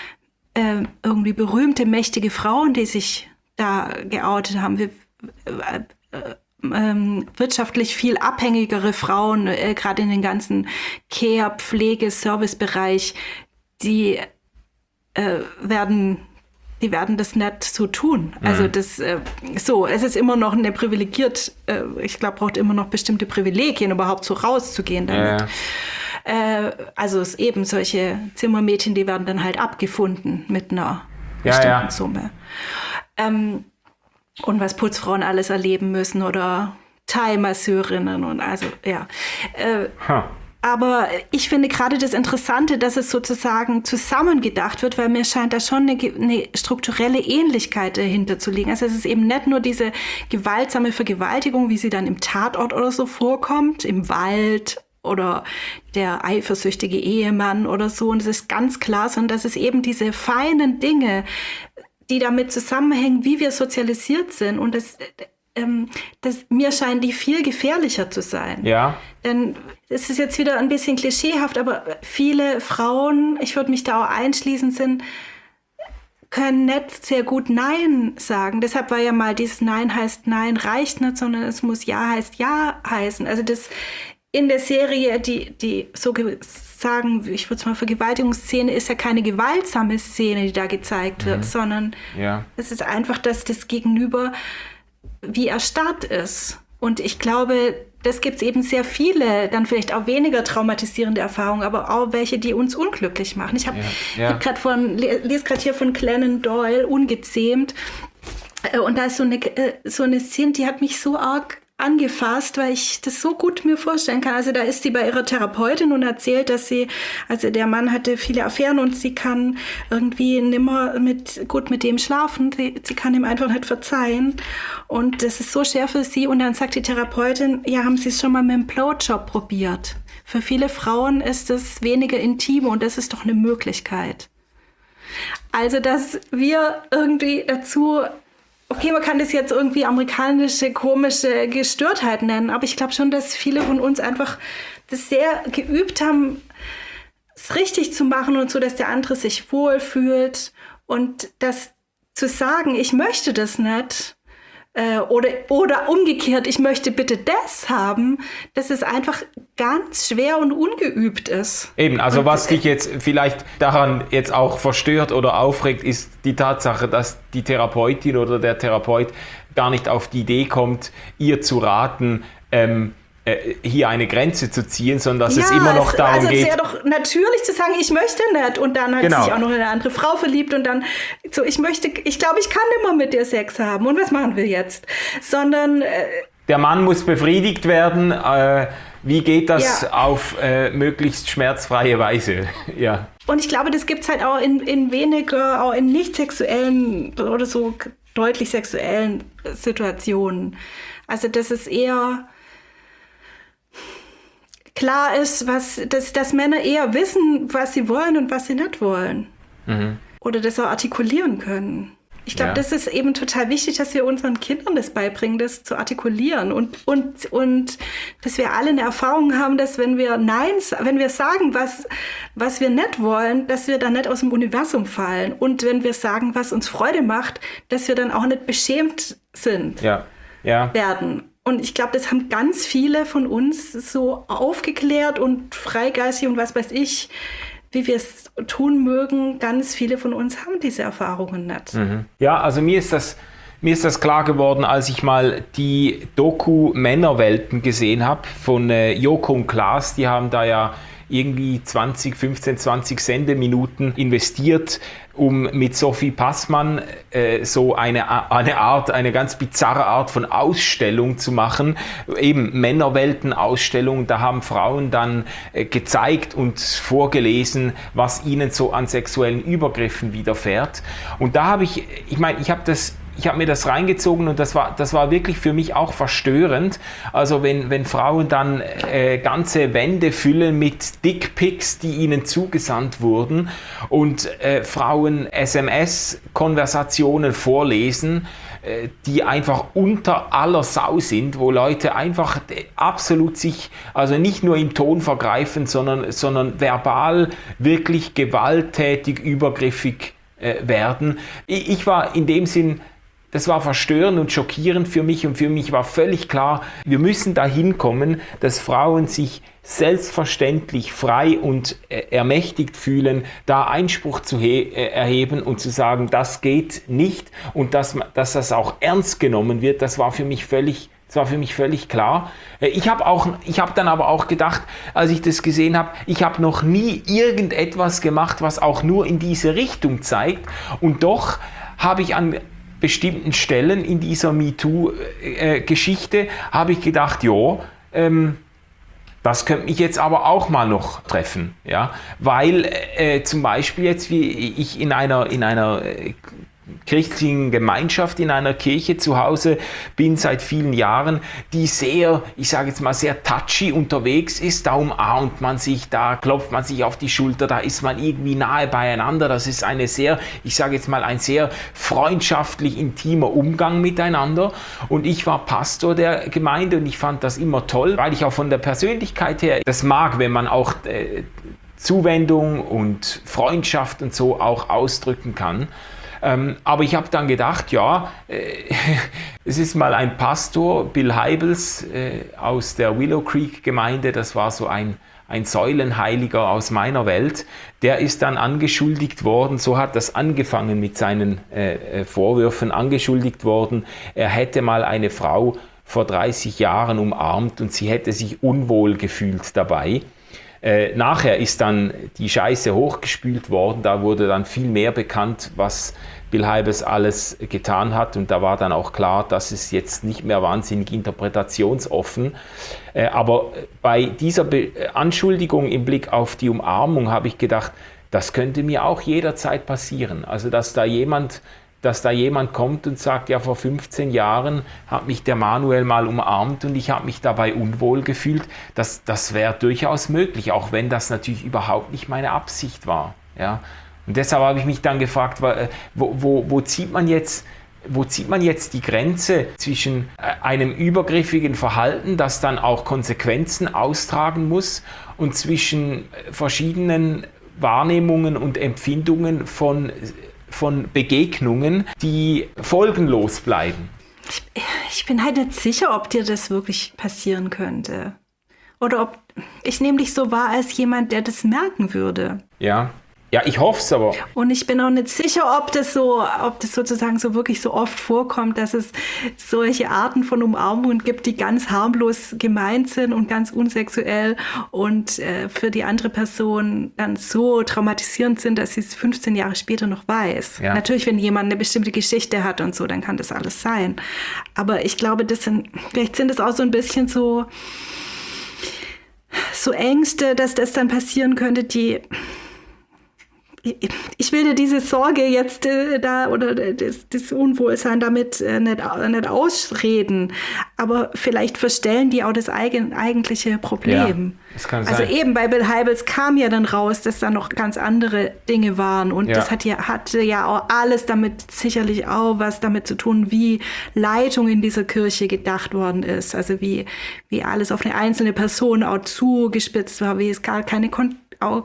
äh, irgendwie berühmte, mächtige Frauen, die sich da geoutet haben. Wir, äh, äh, Ähm, wirtschaftlich viel abhängigere Frauen, äh, gerade in den ganzen Care-, Pflege-, Servicebereich, die äh, werden, die werden das nicht so tun. Mhm. Also das, äh, so, es ist immer noch eine privilegiert, äh, ich glaube, braucht immer noch bestimmte Privilegien, überhaupt so rauszugehen damit. Ja. Äh, also es eben solche Zimmermädchen, die werden dann halt abgefunden mit einer ja, bestimmten ja. Summe. Ähm, Und was Putzfrauen alles erleben müssen oder Thai-Masseurinnen und also, ja. Äh, huh. Aber ich finde gerade das Interessante, dass es sozusagen zusammengedacht wird, weil mir scheint da schon eine, eine strukturelle Ähnlichkeit dahinter zu liegen. Also es ist eben nicht nur diese gewaltsame Vergewaltigung, wie sie dann im Tatort oder so vorkommt, im Wald oder der eifersüchtige Ehemann oder so. Und es ist ganz klar, sondern dass es eben diese feinen Dinge, die damit zusammenhängen, wie wir sozialisiert sind. Und das, ähm, das, mir scheinen die viel gefährlicher zu sein. Ja. Denn es ist jetzt wieder ein bisschen klischeehaft, aber viele Frauen, ich würde mich da auch einschließen, sind können nicht sehr gut Nein sagen. Deshalb war ja mal dieses Nein heißt Nein reicht nicht, sondern es muss Ja heißt Ja heißen. Also das in der Serie, die, die so sagen, ich würde es mal Vergewaltigungsszene, ist ja keine gewaltsame Szene, die da gezeigt wird, mhm. sondern ja. es ist einfach, dass das Gegenüber wie erstarrt ist. Und ich glaube, das gibt es eben sehr viele, dann vielleicht auch weniger traumatisierende Erfahrungen, aber auch welche, die uns unglücklich machen. Ich habe ja, ja. hab gerade von, lese gerade hier von Glennon Doyle, Ungezähmt. Und da ist so eine, so eine Szene, die hat mich so arg angefasst, weil ich das so gut mir vorstellen kann. Also da ist sie bei ihrer Therapeutin und erzählt, dass sie, also der Mann hatte viele Affären und sie kann irgendwie nimmer mit, gut mit dem schlafen. Sie, sie kann ihm einfach nicht verzeihen. Und das ist so schwer für sie. Und dann sagt die Therapeutin, ja, haben Sie es schon mal mit dem Blowjob probiert? Für viele Frauen ist es weniger intim und das ist doch eine Möglichkeit. Also, dass wir irgendwie dazu okay, man kann das jetzt irgendwie amerikanische, komische Gestörtheit nennen, aber ich glaube schon, dass viele von uns einfach das sehr geübt haben, es richtig zu machen und so, dass der andere sich wohlfühlt und das zu sagen, ich möchte das nicht, äh, oder, oder umgekehrt, ich möchte bitte das haben, dass es einfach ganz schwer und ungeübt ist. Eben, also und was dich jetzt vielleicht daran jetzt auch verstört oder aufregt, ist die Tatsache, dass die Therapeutin oder der Therapeut gar nicht auf die Idee kommt, ihr zu raten, ähm, äh, hier eine Grenze zu ziehen, sondern dass ja, es immer noch es, darum also geht... Also es wäre doch natürlich zu sagen, ich möchte nicht und dann hat genau. sich auch noch eine andere Frau verliebt und dann so, ich möchte, ich glaube, ich kann immer mit dir Sex haben und was machen wir jetzt? Sondern... Äh, der Mann muss befriedigt werden, äh, wie geht das ja. auf äh, möglichst schmerzfreie Weise? Ja. Und ich glaube, das gibt es halt auch in, in weniger, auch in nicht sexuellen oder so deutlich sexuellen Situationen. Also, dass es eher klar ist, was, dass, dass Männer eher wissen, was sie wollen und was sie nicht wollen. Mhm. Oder das auch artikulieren können. Ich glaube, ja. das ist eben total wichtig, dass wir unseren Kindern das beibringen, das zu artikulieren und, und, und dass wir alle eine Erfahrung haben, dass wenn wir Nein, wenn wir sagen, was, was wir nicht wollen, dass wir dann nicht aus dem Universum fallen und wenn wir sagen, was uns Freude macht, dass wir dann auch nicht beschämt sind, ja. Ja. werden. Und ich glaube, das haben ganz viele von uns so aufgeklärt und freigeistig und was weiß ich, wie wir es tun mögen, ganz viele von uns haben diese Erfahrungen nicht. Mhm. Ja, also mir ist das, mir ist das klar geworden, als ich mal die Doku Männerwelten gesehen habe von äh, Joko und Klaas. Die haben da ja irgendwie zwanzig, fünfzehn, zwanzig Sendeminuten investiert, um mit Sophie Passmann äh, so eine, eine Art, eine ganz bizarre Art von Ausstellung zu machen. Eben Männerwelten-Ausstellung, da haben Frauen dann äh, gezeigt und vorgelesen, was ihnen so an sexuellen Übergriffen widerfährt. Und da habe ich, ich meine, ich habe das Ich habe mir das reingezogen und das war, das war wirklich für mich auch verstörend. Also wenn, wenn Frauen dann äh, ganze Wände füllen mit Dickpics, die ihnen zugesandt wurden und äh, Frauen S M S-Konversationen vorlesen, äh, die einfach unter aller Sau sind, wo Leute einfach absolut sich, also nicht nur im Ton vergreifen, sondern, sondern verbal wirklich gewalttätig, übergriffig äh, werden. Ich, ich war in dem Sinn, das war verstörend und schockierend für mich und für mich war völlig klar, wir müssen dahin kommen, dass Frauen sich selbstverständlich frei und äh, ermächtigt fühlen, da Einspruch zu he- äh, erheben und zu sagen, das geht nicht und dass, dass das auch ernst genommen wird, das war für mich völlig Das war für mich völlig klar. Ich habe auch, ich habe dann aber auch gedacht, als ich das gesehen habe, ich habe noch nie irgendetwas gemacht, was auch nur in diese Richtung zeigt. Und doch habe ich an bestimmten Stellen in dieser MeToo-Geschichte habe ich gedacht, ja, ähm, das könnte mich jetzt aber auch mal noch treffen, ja, weil äh, zum Beispiel jetzt wie ich in einer in einer äh, christlichen Gemeinschaft in einer Kirche zu Hause bin seit vielen Jahren, die sehr, ich sage jetzt mal sehr touchy unterwegs ist, da umarmt man sich, da klopft man sich auf die Schulter, da ist man irgendwie nahe beieinander, das ist eine sehr, ich sage jetzt mal ein sehr freundschaftlich intimer Umgang miteinander und ich war Pastor der Gemeinde und ich fand das immer toll, weil ich auch von der Persönlichkeit her das mag, wenn man auch äh, Zuwendung und Freundschaft und so auch ausdrücken kann. Ähm, aber ich habe dann gedacht, ja, äh, es ist mal ein Pastor, Bill Hybels äh, aus der Willow Creek Gemeinde, das war so ein, ein Säulenheiliger aus meiner Welt, der ist dann angeschuldigt worden, so hat das angefangen mit seinen äh, Vorwürfen, angeschuldigt worden, er hätte mal eine Frau vor dreißig Jahren umarmt und sie hätte sich unwohl gefühlt dabei. Äh, nachher ist dann die Scheiße hochgespült worden, da wurde dann viel mehr bekannt, was Bill Hybels alles getan hat und da war dann auch klar, dass es jetzt nicht mehr wahnsinnig interpretationsoffen. Äh, aber bei dieser Be- Anschuldigung im Blick auf die Umarmung habe ich gedacht, das könnte mir auch jederzeit passieren. Also dass da jemand dass da jemand kommt und sagt, ja, vor fünfzehn Jahren hat mich der Manuel mal umarmt und ich habe mich dabei unwohl gefühlt. Das, das wäre durchaus möglich, auch wenn das natürlich überhaupt nicht meine Absicht war. Ja? Und deshalb habe ich mich dann gefragt, wo, wo, wo zieht man jetzt... Wo zieht man jetzt die Grenze zwischen einem übergriffigen Verhalten, das dann auch Konsequenzen austragen muss, und zwischen verschiedenen Wahrnehmungen und Empfindungen von von Begegnungen, die folgenlos bleiben? Ich, ich bin halt nicht sicher, ob dir das wirklich passieren könnte. Oder ob ich nehme dich so wahr als jemand, der das merken würde. Ja. Ja, ich hoffe es aber. Und ich bin auch nicht sicher, ob das so, ob das sozusagen so wirklich so oft vorkommt, dass es solche Arten von Umarmungen gibt, die ganz harmlos gemeint sind und ganz unsexuell und äh, für die andere Person dann so traumatisierend sind, dass sie es fünfzehn Jahre später noch weiß. Ja. Natürlich, wenn jemand eine bestimmte Geschichte hat und so, dann kann das alles sein. Aber ich glaube, das sind, vielleicht sind es auch so ein bisschen so, so Ängste, dass das dann passieren könnte, die... Ich will dir diese Sorge jetzt äh, da oder das, das Unwohlsein damit äh, nicht, nicht ausreden, aber vielleicht verstellen die auch das eigen, eigentliche Problem. Ja, das kann also sein. Eben bei Bill Hybels kam ja dann raus, dass da noch ganz andere Dinge waren und ja. das hat ja, hatte ja auch alles damit, sicherlich auch was damit zu tun, wie Leitung in dieser Kirche gedacht worden ist, also wie, wie alles auf eine einzelne Person auch zugespitzt war, wie es gar keine Kon- auch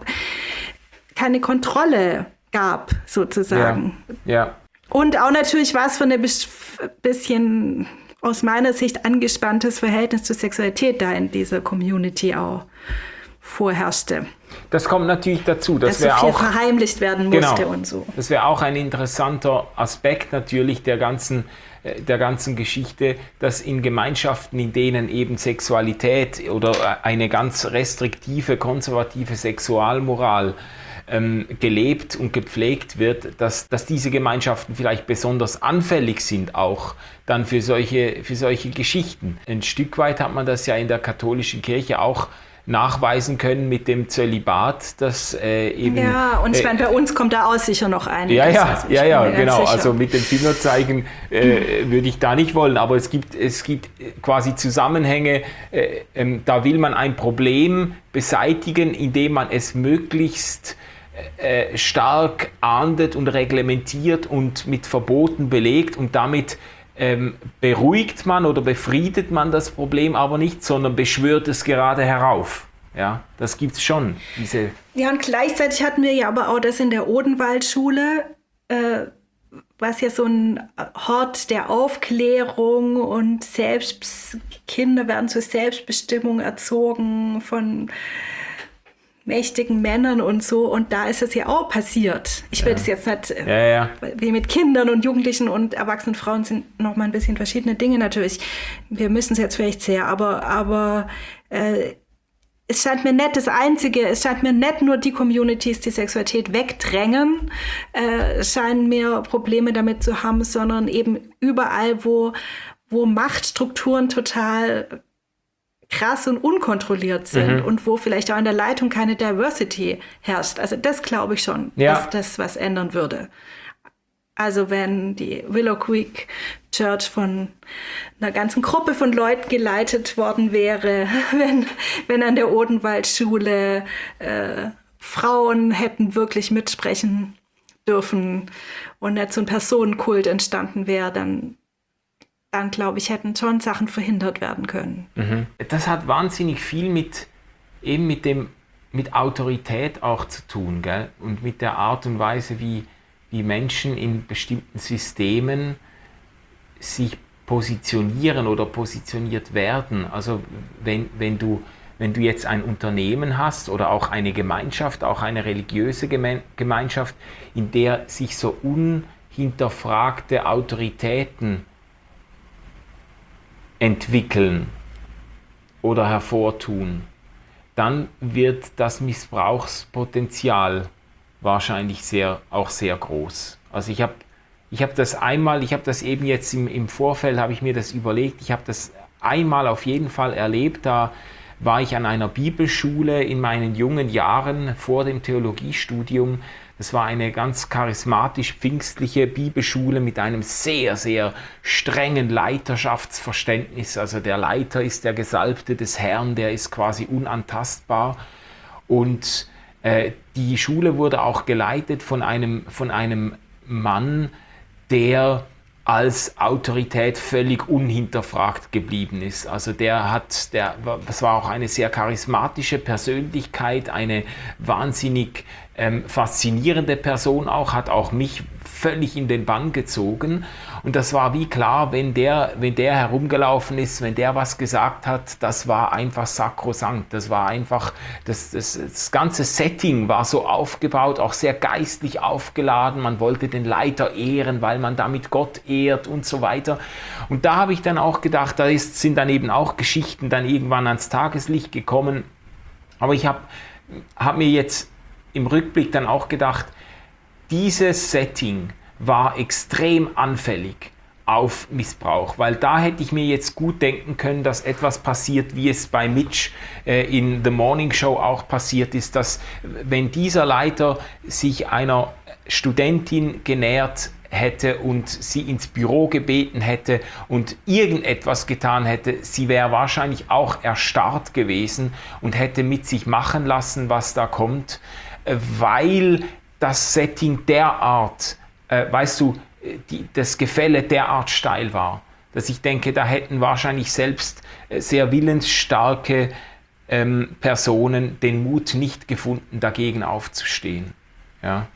keine Kontrolle gab, sozusagen. Ja, ja. Und auch natürlich war es für ein bisschen aus meiner Sicht angespanntes Verhältnis zur Sexualität da in dieser Community auch vorherrschte. Das kommt natürlich dazu. Das dass so viel auch, verheimlicht werden musste genau, und so. Das wäre auch ein interessanter Aspekt natürlich der ganzen, der ganzen Geschichte, dass in Gemeinschaften, in denen eben Sexualität oder eine ganz restriktive, konservative Sexualmoral ähm, gelebt und gepflegt wird, dass, dass diese Gemeinschaften vielleicht besonders anfällig sind auch dann für solche, für solche Geschichten. Ein Stück weit hat man das ja in der katholischen Kirche auch nachweisen können mit dem Zölibat, dass äh, eben... Ja, und ich meine, bei uns kommt da auch sicher noch einiges. Ja, ja, also ja, ja, genau. Sicher. Also mit dem Fingerzeigen äh, würde ich da nicht wollen, aber es gibt, es gibt quasi Zusammenhänge, äh, ähm, da will man ein Problem beseitigen, indem man es möglichst äh, stark ahndet und reglementiert und mit Verboten belegt und damit Ähm, beruhigt man oder befriedet man das Problem aber nicht, sondern beschwört es gerade herauf. Ja, das gibt's schon. Diese ja, und gleichzeitig hatten wir ja aber auch das in der Odenwaldschule, äh, was ja so ein Hort der Aufklärung und Selbst Kinder werden zur Selbstbestimmung erzogen von mächtigen Männern und so. Und da ist es ja auch passiert. Ich will ja. das jetzt nicht, ja, ja. wie mit Kindern und Jugendlichen und erwachsenen Frauen sind noch mal ein bisschen verschiedene Dinge natürlich. Wir müssen es jetzt vielleicht sehr, aber, aber äh, es scheint mir nicht das Einzige, es scheint mir nicht nur die Communities, die Sexualität wegdrängen, äh, scheinen mir Probleme damit zu haben, sondern eben überall, wo, wo Machtstrukturen total krass und unkontrolliert sind mhm. und wo vielleicht auch in der Leitung keine Diversity herrscht. Also das glaube ich schon, ja. dass das was ändern würde. Also wenn die Willow Creek Church von einer ganzen Gruppe von Leuten geleitet worden wäre, wenn, wenn an der Odenwaldschule äh, Frauen hätten wirklich mitsprechen dürfen und nicht so ein Personenkult entstanden wäre, dann dann, glaube ich, hätten schon Sachen verhindert werden können. Mhm. Das hat wahnsinnig viel mit, eben mit, dem, mit Autorität auch zu tun, gell? Und mit der Art und Weise, wie, wie Menschen in bestimmten Systemen sich positionieren oder positioniert werden. Also wenn, wenn du, wenn du jetzt ein Unternehmen hast oder auch eine Gemeinschaft, auch eine religiöse Geme- Gemeinschaft, in der sich so unhinterfragte Autoritäten entwickeln oder hervortun, dann wird das Missbrauchspotenzial wahrscheinlich sehr, auch sehr groß. Also ich habe ich hab das einmal, ich habe das eben jetzt im, im Vorfeld, habe ich mir das überlegt, ich habe das einmal auf jeden Fall erlebt, da war ich an einer Bibelschule in meinen jungen Jahren vor dem Theologiestudium. Das war eine ganz charismatisch pfingstliche Bibelschule mit einem sehr, sehr strengen Leiterschaftsverständnis. Also der Leiter ist der Gesalbte des Herrn, der ist quasi unantastbar. Und äh, die Schule wurde auch geleitet von einem, von einem Mann, der als Autorität völlig unhinterfragt geblieben ist. Also der hat, der, das war auch eine sehr charismatische Persönlichkeit, eine wahnsinnig ähm, faszinierende Person auch, hat auch mich völlig in den Bann gezogen. Und das war wie klar, wenn der, wenn der herumgelaufen ist, wenn der was gesagt hat, das war einfach sakrosankt. Das war einfach, das, das, das ganze Setting war so aufgebaut, auch sehr geistlich aufgeladen. Man wollte den Leiter ehren, weil man damit Gott ehrt und so weiter. Und da habe ich dann auch gedacht, da ist, sind dann eben auch Geschichten dann irgendwann ans Tageslicht gekommen. Aber ich habe hab mir jetzt im Rückblick dann auch gedacht, dieses Setting war extrem anfällig auf Missbrauch, weil da hätte ich mir jetzt gut denken können, dass etwas passiert, wie es bei Mitch äh, in The Morning Show auch passiert ist, dass wenn dieser Leiter sich einer Studentin genähert hätte und sie ins Büro gebeten hätte und irgendetwas getan hätte, sie wäre wahrscheinlich auch erstarrt gewesen und hätte mit sich machen lassen, was da kommt, äh, weil das Setting derart, äh, weißt du, die, das Gefälle derart steil war, dass ich denke, da hätten wahrscheinlich selbst äh, sehr willensstarke ähm, Personen den Mut nicht gefunden, dagegen aufzustehen. Ja.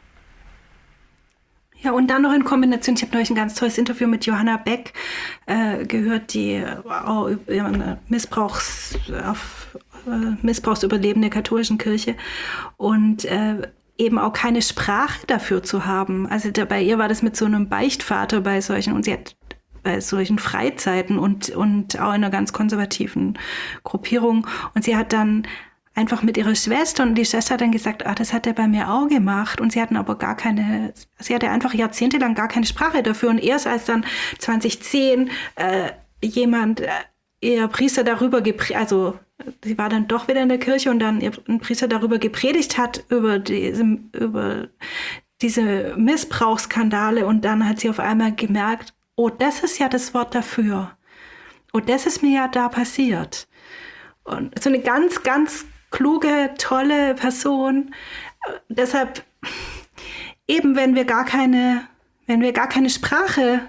Ja, und dann noch in Kombination, ich habe neulich ein ganz tolles Interview mit Johanna Beck äh, gehört, die auch über Missbrauchs, auf, äh, Missbrauchsüberleben der katholischen Kirche und äh, eben auch keine Sprache dafür zu haben. Also da, bei ihr war das mit so einem Beichtvater bei solchen, und sie hat bei solchen Freizeiten und, und auch in einer ganz konservativen Gruppierung. Und sie hat dann einfach mit ihrer Schwester, und die Schwester hat dann gesagt, ah, das hat er bei mir auch gemacht. Und sie hatten aber gar keine, sie hatte einfach jahrzehntelang gar keine Sprache dafür. Und erst als dann zwanzig zehn äh, jemand, äh, ihr Priester darüber, gepre- also sie war dann doch wieder in der Kirche und dann ihr ein Priester darüber gepredigt hat, über diese, über diese Missbrauchsskandale, und dann hat sie auf einmal gemerkt, oh, das ist ja das Wort dafür. Oh, das ist mir ja da passiert. Und so eine ganz, ganz kluge, tolle Person. Deshalb, eben wenn wir gar keine, wenn wir gar keine Sprache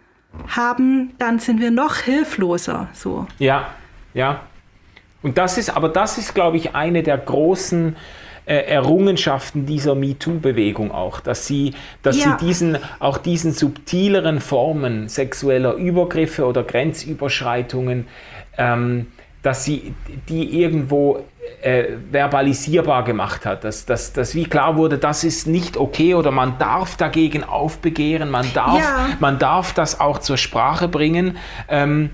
haben, dann sind wir noch hilfloser. So. Ja, ja. Und das ist, aber das ist, glaube ich, eine der großen äh, Errungenschaften dieser MeToo-Bewegung auch, dass sie, dass ja. sie diesen, auch diesen subtileren Formen sexueller Übergriffe oder Grenzüberschreitungen, ähm, dass sie die irgendwo äh, verbalisierbar gemacht hat, dass, dass, dass wie klar wurde, das ist nicht okay oder man darf dagegen aufbegehren, man darf, ja. man darf das auch zur Sprache bringen. Ähm,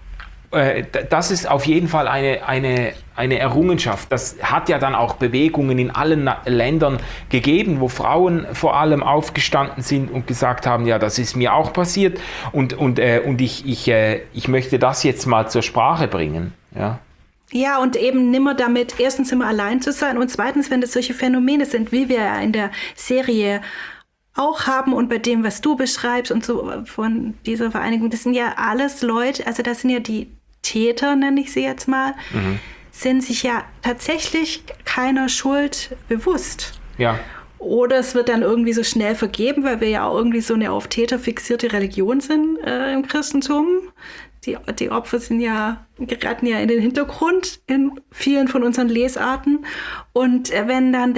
äh, das ist auf jeden Fall eine, eine, eine Errungenschaft. Das hat ja dann auch Bewegungen in allen Na- Ländern gegeben, wo Frauen vor allem aufgestanden sind und gesagt haben, ja, das ist mir auch passiert und, und, äh, und ich, ich, äh, ich möchte das jetzt mal zur Sprache bringen. Ja. Ja, und eben nimmer damit, erstens immer allein zu sein und zweitens, wenn das solche Phänomene sind, wie wir ja in der Serie auch haben und bei dem, was du beschreibst und so von dieser Vereinigung, das sind ja alles Leute, also das sind ja die Täter, nenne ich sie jetzt mal, mhm. sind sich ja tatsächlich keiner Schuld bewusst. Ja. Oder es wird dann irgendwie so schnell vergeben, weil wir ja auch irgendwie so eine auf Täter fixierte Religion sind äh, im Christentum. Die, die Opfer sind ja, geraten ja in den Hintergrund in vielen von unseren Lesarten. Und wenn dann der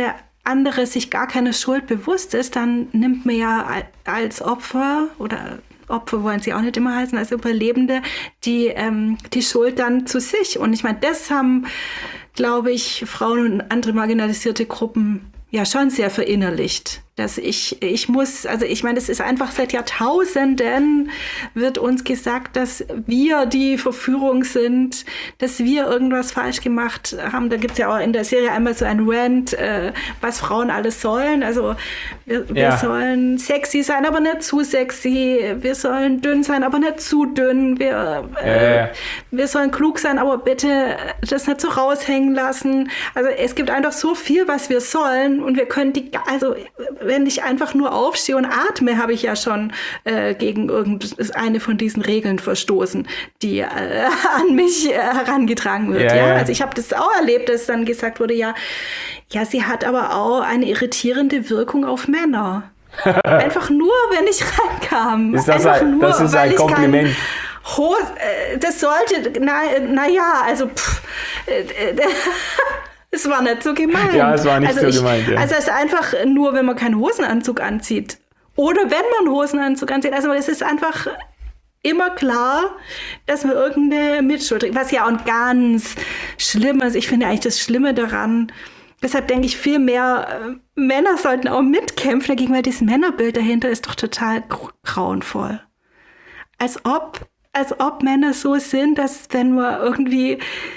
andere sich gar keine Schuld bewusst ist, dann nimmt man ja als Opfer oder Opfer wollen sie auch nicht immer heißen, als Überlebende, die, ähm, die Schuld dann zu sich. Und ich meine, das haben, glaube ich, Frauen und andere marginalisierte Gruppen ja schon sehr verinnerlicht. Dass ich, ich muss, also ich meine, es ist einfach seit Jahrtausenden wird uns gesagt, dass wir die Verführung sind, dass wir irgendwas falsch gemacht haben. Da gibt es ja auch in der Serie einmal so ein Rant, äh, was Frauen alles sollen. Also wir, wir ja. sollen sexy sein, aber nicht zu sexy. Wir sollen dünn sein, aber nicht zu dünn. Wir, äh, ja. wir sollen klug sein, aber bitte das nicht so raushängen lassen. Also es gibt einfach so viel, was wir sollen und wir können die, also wenn ich einfach nur aufstehe und atme, habe ich ja schon äh, gegen irgendeine von diesen Regeln verstoßen, die äh, an mich äh, herangetragen wird. Ja, ja. Also ich habe das auch erlebt, dass dann gesagt wurde, ja, ja, sie hat aber auch eine irritierende Wirkung auf Männer. Einfach nur, wenn ich reinkam. Ist das einfach ein, nur, das ist weil ein Kompliment. Ich kein Hose, äh, das sollte, na, na ja, also pff, äh, äh, es war nicht so gemeint. Ja, es war nicht also so ich, gemeint. Ja. Also es ist einfach nur, wenn man keinen Hosenanzug anzieht. Oder wenn man einen Hosenanzug anzieht. Also es ist einfach immer klar, dass man irgendeine Mitschuld trägt. Was ja auch ganz schlimm ist. Ich finde eigentlich das Schlimme daran, deshalb denke ich viel mehr, äh, Männer sollten auch mitkämpfen dagegen, weil dieses Männerbild dahinter ist doch total grauenvoll. Als ob, als ob Männer so sind, dass wenn man irgendwie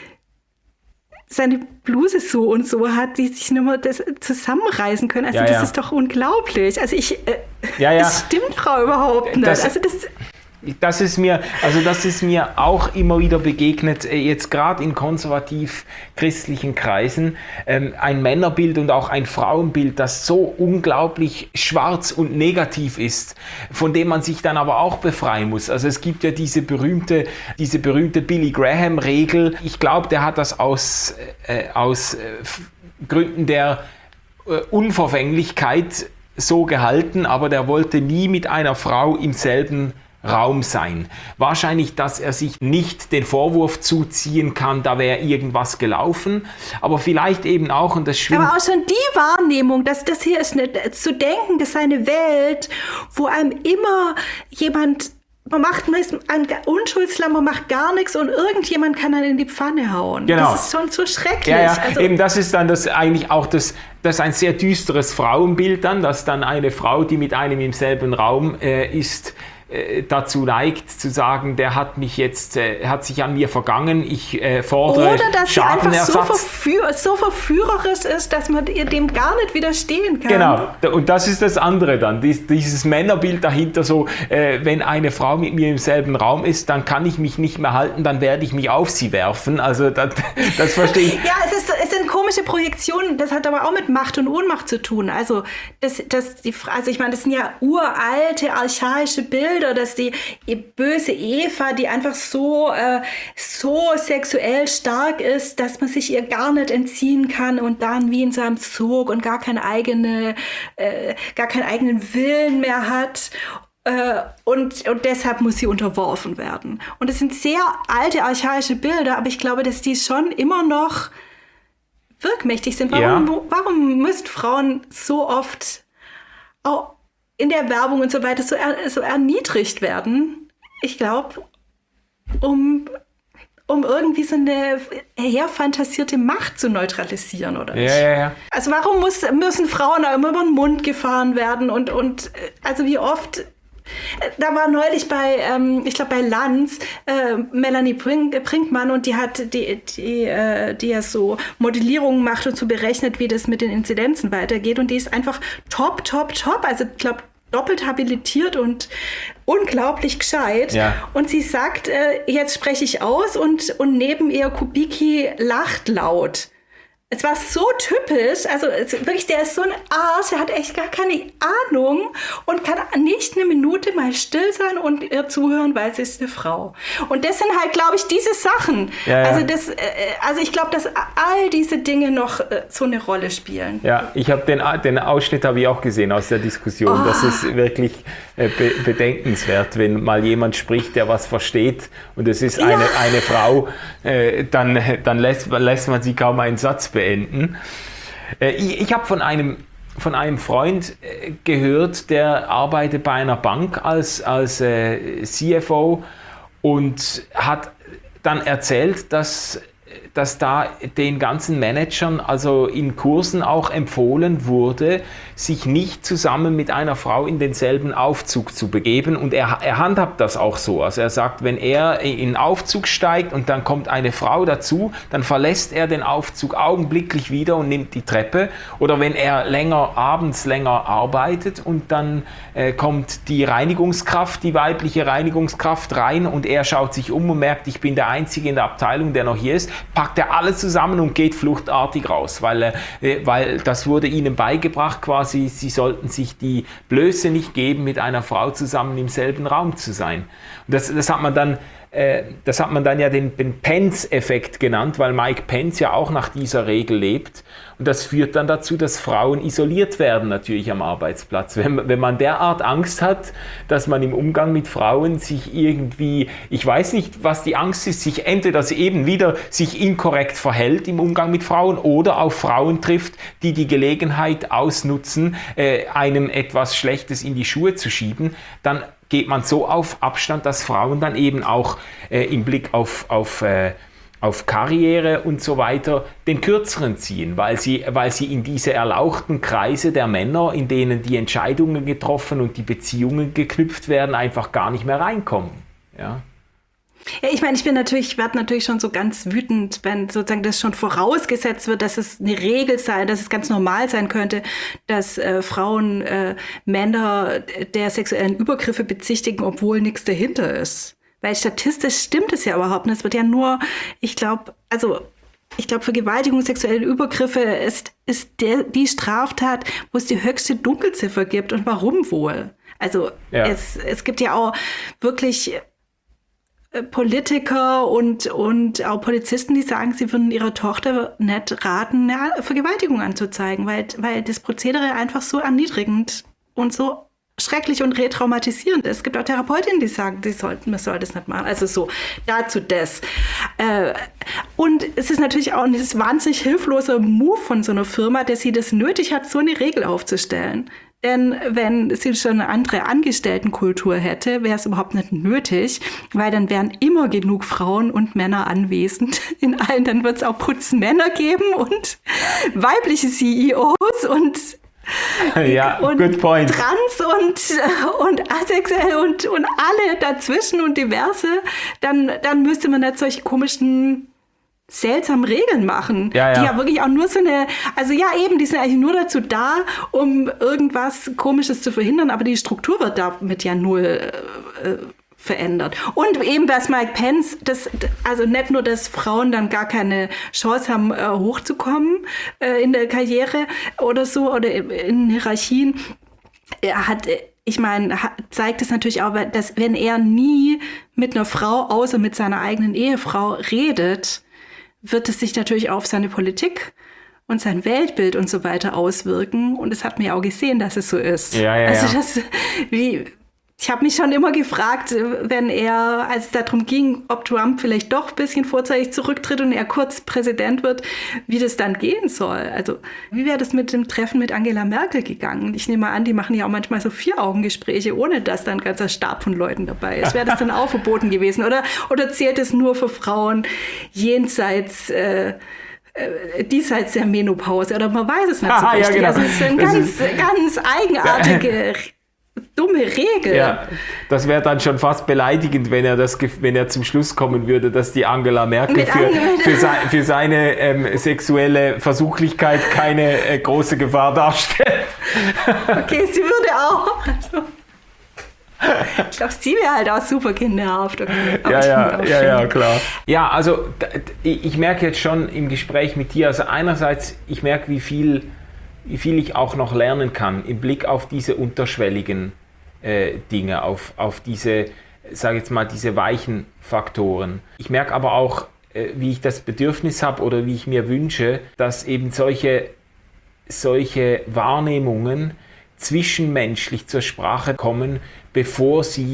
seine Bluse so und so hat, die sich nur mal das zusammenreißen können. Also ja, das ja. ist doch unglaublich. Also ich, äh, ja, ja. das stimmt doch überhaupt nicht. Das, also das, das ist mir, also das ist mir auch immer wieder begegnet, jetzt gerade in konservativ-christlichen Kreisen, ähm, ein Männerbild und auch ein Frauenbild, das so unglaublich schwarz und negativ ist, von dem man sich dann aber auch befreien muss. Also es gibt ja diese berühmte, diese berühmte Billy Graham-Regel. Ich glaube, der hat das aus, äh, aus äh, Gründen der äh, Unverfänglichkeit so gehalten, aber der wollte nie mit einer Frau im selben Raum sein. Wahrscheinlich, dass er sich nicht den Vorwurf zuziehen kann, da wäre irgendwas gelaufen, aber vielleicht eben auch, und das schwingt... Aber auch schon die Wahrnehmung, dass das hier ist nicht zu denken, dass eine Welt, wo einem immer jemand, man macht einen Unschuldslamm, man macht gar nichts und irgendjemand kann dann in die Pfanne hauen. Genau. Das ist schon so schrecklich. Ja, ja. Also, eben das ist dann das eigentlich auch das, das ist ein sehr düsteres Frauenbild dann, dass dann eine Frau, die mit einem im selben Raum äh, ist, dazu neigt, zu sagen, der hat mich jetzt, äh, hat sich an mir vergangen, ich äh, fordere Oder dass sie einfach so, Schadenersatz. verführ, so verführerisch ist, dass man ihr dem gar nicht widerstehen kann. Genau, und das ist das andere dann, Dies, dieses Männerbild dahinter so, äh, wenn eine Frau mit mir im selben Raum ist, dann kann ich mich nicht mehr halten, dann werde ich mich auf sie werfen, also das, das verstehe ich. Ja, es, ist, es sind komische Projektionen, das hat aber auch mit Macht und Ohnmacht zu tun, also, das, das, die, also ich meine, das sind ja uralte, archaische Bilder, dass die böse Eva, die einfach so, äh, so sexuell stark ist, dass man sich ihr gar nicht entziehen kann und dann wie in seinem Zug und gar keine eigene, äh, gar keinen eigenen Willen mehr hat. Äh, und, und deshalb muss sie unterworfen werden. Und es sind sehr alte, archaische Bilder, aber ich glaube, dass die schon immer noch wirkmächtig sind. Warum, ja. warum müssen Frauen so oft auch in der Werbung und so weiter so, er, so erniedrigt werden? Ich glaube, um, um irgendwie so eine herfantasierte Macht zu neutralisieren, oder nicht? Ja, ja, ja. Also warum muss, müssen Frauen da immer über den Mund gefahren werden? Und, und also wie oft... Da war neulich bei, ähm, ich glaube bei Lanz, äh, Melanie Brink, Brinkmann und die hat, die, die, äh, die ja so Modellierungen macht und so berechnet, wie das mit den Inzidenzen weitergeht und die ist einfach top, top, top, also ich glaube doppelt habilitiert und unglaublich gescheit. Ja. Und sie sagt, äh, jetzt spreche ich aus und, und neben ihr Kubicki lacht laut. Es war so typisch, also wirklich, der ist so ein Arsch, er hat echt gar keine Ahnung und kann nicht eine Minute mal still sein und ihr zuhören, weil sie ist eine Frau. Und das sind halt, glaube ich, diese Sachen. Ja, ja. Also, das, also ich glaube, dass all diese Dinge noch so eine Rolle spielen. Ja, ich habe den, den Ausschnitt habe ich auch gesehen aus der Diskussion. Oh. Das ist wirklich be- bedenkenswert, wenn mal jemand spricht, der was versteht und es ist eine, ja. eine Frau, äh, dann, dann lässt, lässt man sie kaum einen Satz beenden. Äh, ich ich habe von einem, von einem Freund äh, gehört, der arbeitet bei einer Bank als, als äh, C F O und hat dann erzählt, dass dass da den ganzen Managern, also in Kursen auch empfohlen wurde, sich nicht zusammen mit einer Frau in denselben Aufzug zu begeben. Und er, er handhabt das auch so. Also er sagt, wenn er in den Aufzug steigt und dann kommt eine Frau dazu, dann verlässt er den Aufzug augenblicklich wieder und nimmt die Treppe. Oder wenn er länger, abends länger arbeitet und dann äh, kommt die Reinigungskraft, die weibliche Reinigungskraft rein und er schaut sich um und merkt, ich bin der Einzige in der Abteilung, der noch hier ist, packt er alles zusammen und geht fluchtartig raus, weil, äh, weil das wurde ihnen beigebracht quasi, sie sollten sich die Blöße nicht geben, mit einer Frau zusammen im selben Raum zu sein. Und das, das hat man dann Das hat man dann ja den, den Pence-Effekt genannt, weil Mike Pence ja auch nach dieser Regel lebt. Und das führt dann dazu, dass Frauen isoliert werden natürlich am Arbeitsplatz. Wenn, wenn man derart Angst hat, dass man im Umgang mit Frauen sich irgendwie, ich weiß nicht, was die Angst ist, sich entweder dass sie eben wieder sich inkorrekt verhält im Umgang mit Frauen oder auf Frauen trifft, die die Gelegenheit ausnutzen, äh, einem etwas Schlechtes in die Schuhe zu schieben, dann geht man so auf Abstand, dass Frauen dann eben auch äh, im Blick auf, auf, äh, auf Karriere und so weiter den Kürzeren ziehen, weil sie, weil sie in diese erlauchten Kreise der Männer, in denen die Entscheidungen getroffen und die Beziehungen geknüpft werden, einfach gar nicht mehr reinkommen. Ja. Ja, ich meine, ich bin natürlich, ich werde natürlich schon so ganz wütend, wenn sozusagen das schon vorausgesetzt wird, dass es eine Regel sei, dass es ganz normal sein könnte, dass äh, Frauen äh, Männer der sexuellen Übergriffe bezichtigen, obwohl nichts dahinter ist. Weil statistisch stimmt es ja überhaupt nicht. Es wird ja nur, ich glaube, also ich glaube, Vergewaltigung, sexuelle Übergriffe ist, ist der, die Straftat, wo es die höchste Dunkelziffer gibt. Und warum wohl? Also ja. es, es gibt ja auch wirklich Politiker und, und auch Polizisten, die sagen, sie würden ihrer Tochter nicht raten, eine Vergewaltigung anzuzeigen, weil, weil das Prozedere einfach so erniedrigend und so schrecklich und retraumatisierend ist. Es gibt auch Therapeutinnen, die sagen, sie sollten, man soll das nicht machen. Also so, dazu das. Äh, und es ist natürlich auch ein wahnsinnig hilfloser Move von so einer Firma, dass sie das nötig hat, so eine Regel aufzustellen. Denn wenn sie schon eine andere Angestelltenkultur hätte, wäre es überhaupt nicht nötig, weil dann wären immer genug Frauen und Männer anwesend. In allen, dann wird es auch Putzmänner geben und weibliche C E Os und, ja, und good point. Trans und, und asexuell und, und alle dazwischen und diverse. Dann, dann müsste man nicht solche komischen seltsame Regeln machen, ja, ja. die ja wirklich auch nur so eine, also ja eben, die sind eigentlich nur dazu da, um irgendwas Komisches zu verhindern, aber die Struktur wird damit ja null äh, verändert. Und eben bei Mike Pence, das, also nicht nur, dass Frauen dann gar keine Chance haben, äh, hochzukommen äh, in der Karriere oder so, oder in Hierarchien, er hat Ich meine, zeigt es natürlich auch, dass wenn er nie mit einer Frau, außer mit seiner eigenen Ehefrau, redet, wird es sich natürlich auf seine Politik und sein Weltbild und so weiter auswirken. Und das hat man ja auch gesehen, dass es so ist. Ja, ja, also ja. das, wie, ich habe mich schon immer gefragt, wenn er, als es darum ging, ob Trump vielleicht doch ein bisschen vorzeitig zurücktritt und er kurz Präsident wird, wie das dann gehen soll. Also wie wäre das mit dem Treffen mit Angela Merkel gegangen? Ich nehme mal an, die machen ja auch manchmal so Vier-Augen-Gespräche, ohne dass da ein ganzer Stab von Leuten dabei ist. Wäre das dann auch verboten gewesen? Oder, oder zählt es nur für Frauen jenseits äh, diesseits der Menopause? Oder man weiß es nicht so Aha, richtig. ja, genau. Also es ist eine Das ganz, ist, ganz eigenartige dumme Regel. Ja, das wäre dann schon fast beleidigend, wenn er, das, wenn er zum Schluss kommen würde, dass die Angela Merkel für, für, sein, für seine ähm, sexuelle Versuchlichkeit keine äh, große Gefahr darstellt. Okay, sie würde auch. Also, ich glaube, sie wäre halt auch super kinderhaft. Okay. Ja, ja, ja, ja, klar. Ja, also ich merke jetzt schon im Gespräch mit dir, also einerseits, ich merke, wie viel, wie viel ich auch noch lernen kann im Blick auf diese unterschwelligen äh, Dinge, auf, auf diese, sage jetzt mal, diese weichen Faktoren. Ich merke aber auch, äh, wie ich das Bedürfnis habe oder wie ich mir wünsche, dass eben solche, solche Wahrnehmungen zwischenmenschlich zur Sprache kommen, bevor sie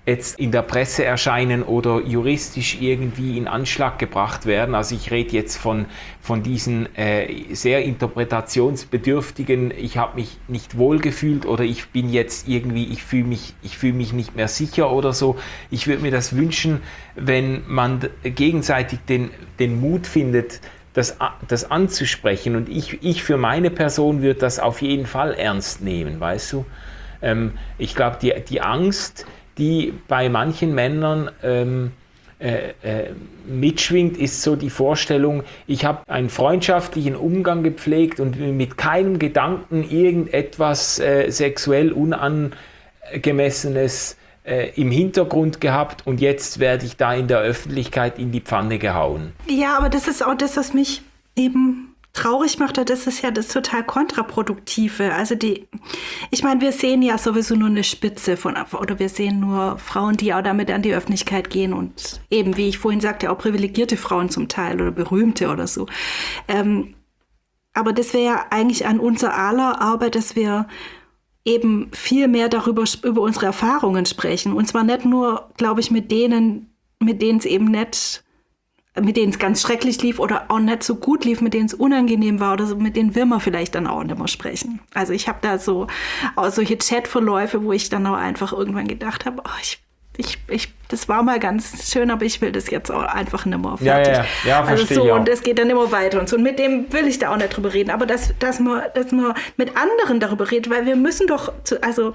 jetzt in der Presse erscheinen oder juristisch irgendwie in Anschlag gebracht werden. Also ich rede jetzt von, von diesen äh, sehr interpretationsbedürftigen, ich habe mich nicht wohlgefühlt oder ich bin jetzt irgendwie, ich fühle mich, ich fühle mich nicht mehr sicher oder so. Ich würde mir das wünschen, wenn man gegenseitig den, den Mut findet, das, das anzusprechen. Und ich, ich für meine Person würde das auf jeden Fall ernst nehmen, weißt du? Ähm, ich glaube, die, die Angst, die bei manchen Männern ähm, äh, äh, mitschwingt, ist so die Vorstellung, ich habe einen freundschaftlichen Umgang gepflegt und mit keinem Gedanken irgendetwas äh, sexuell Unangemessenes äh, im Hintergrund gehabt und jetzt werde ich da in der Öffentlichkeit in die Pfanne gehauen. Ja, aber das ist auch das, was mich eben traurig macht, das ist ja das total Kontraproduktive. Also die, ich meine, wir sehen ja sowieso nur eine Spitze von, oder wir sehen nur Frauen, die auch damit an die Öffentlichkeit gehen und eben, wie ich vorhin sagte, auch privilegierte Frauen zum Teil oder berühmte oder so. Ähm, aber das wäre ja eigentlich an unser aller Arbeit, dass wir eben viel mehr darüber, über unsere Erfahrungen sprechen. Und zwar nicht nur, glaube ich, mit denen, mit denen es eben nicht mit denen es ganz schrecklich lief oder auch nicht so gut lief, mit denen es unangenehm war oder so, mit denen will man vielleicht dann auch nicht mehr sprechen. Also ich habe da so auch solche Chatverläufe, wo ich dann auch einfach irgendwann gedacht habe, oh, ich, ich, ich, das war mal ganz schön, aber ich will das jetzt auch einfach nicht mehr fertig. Ja, ja, ja, also verstehe so, ich auch. Und es geht dann immer weiter und so. Und mit dem will ich da auch nicht drüber reden. Aber dass, dass, man, dass man mit anderen darüber redet, weil wir müssen doch, zu, also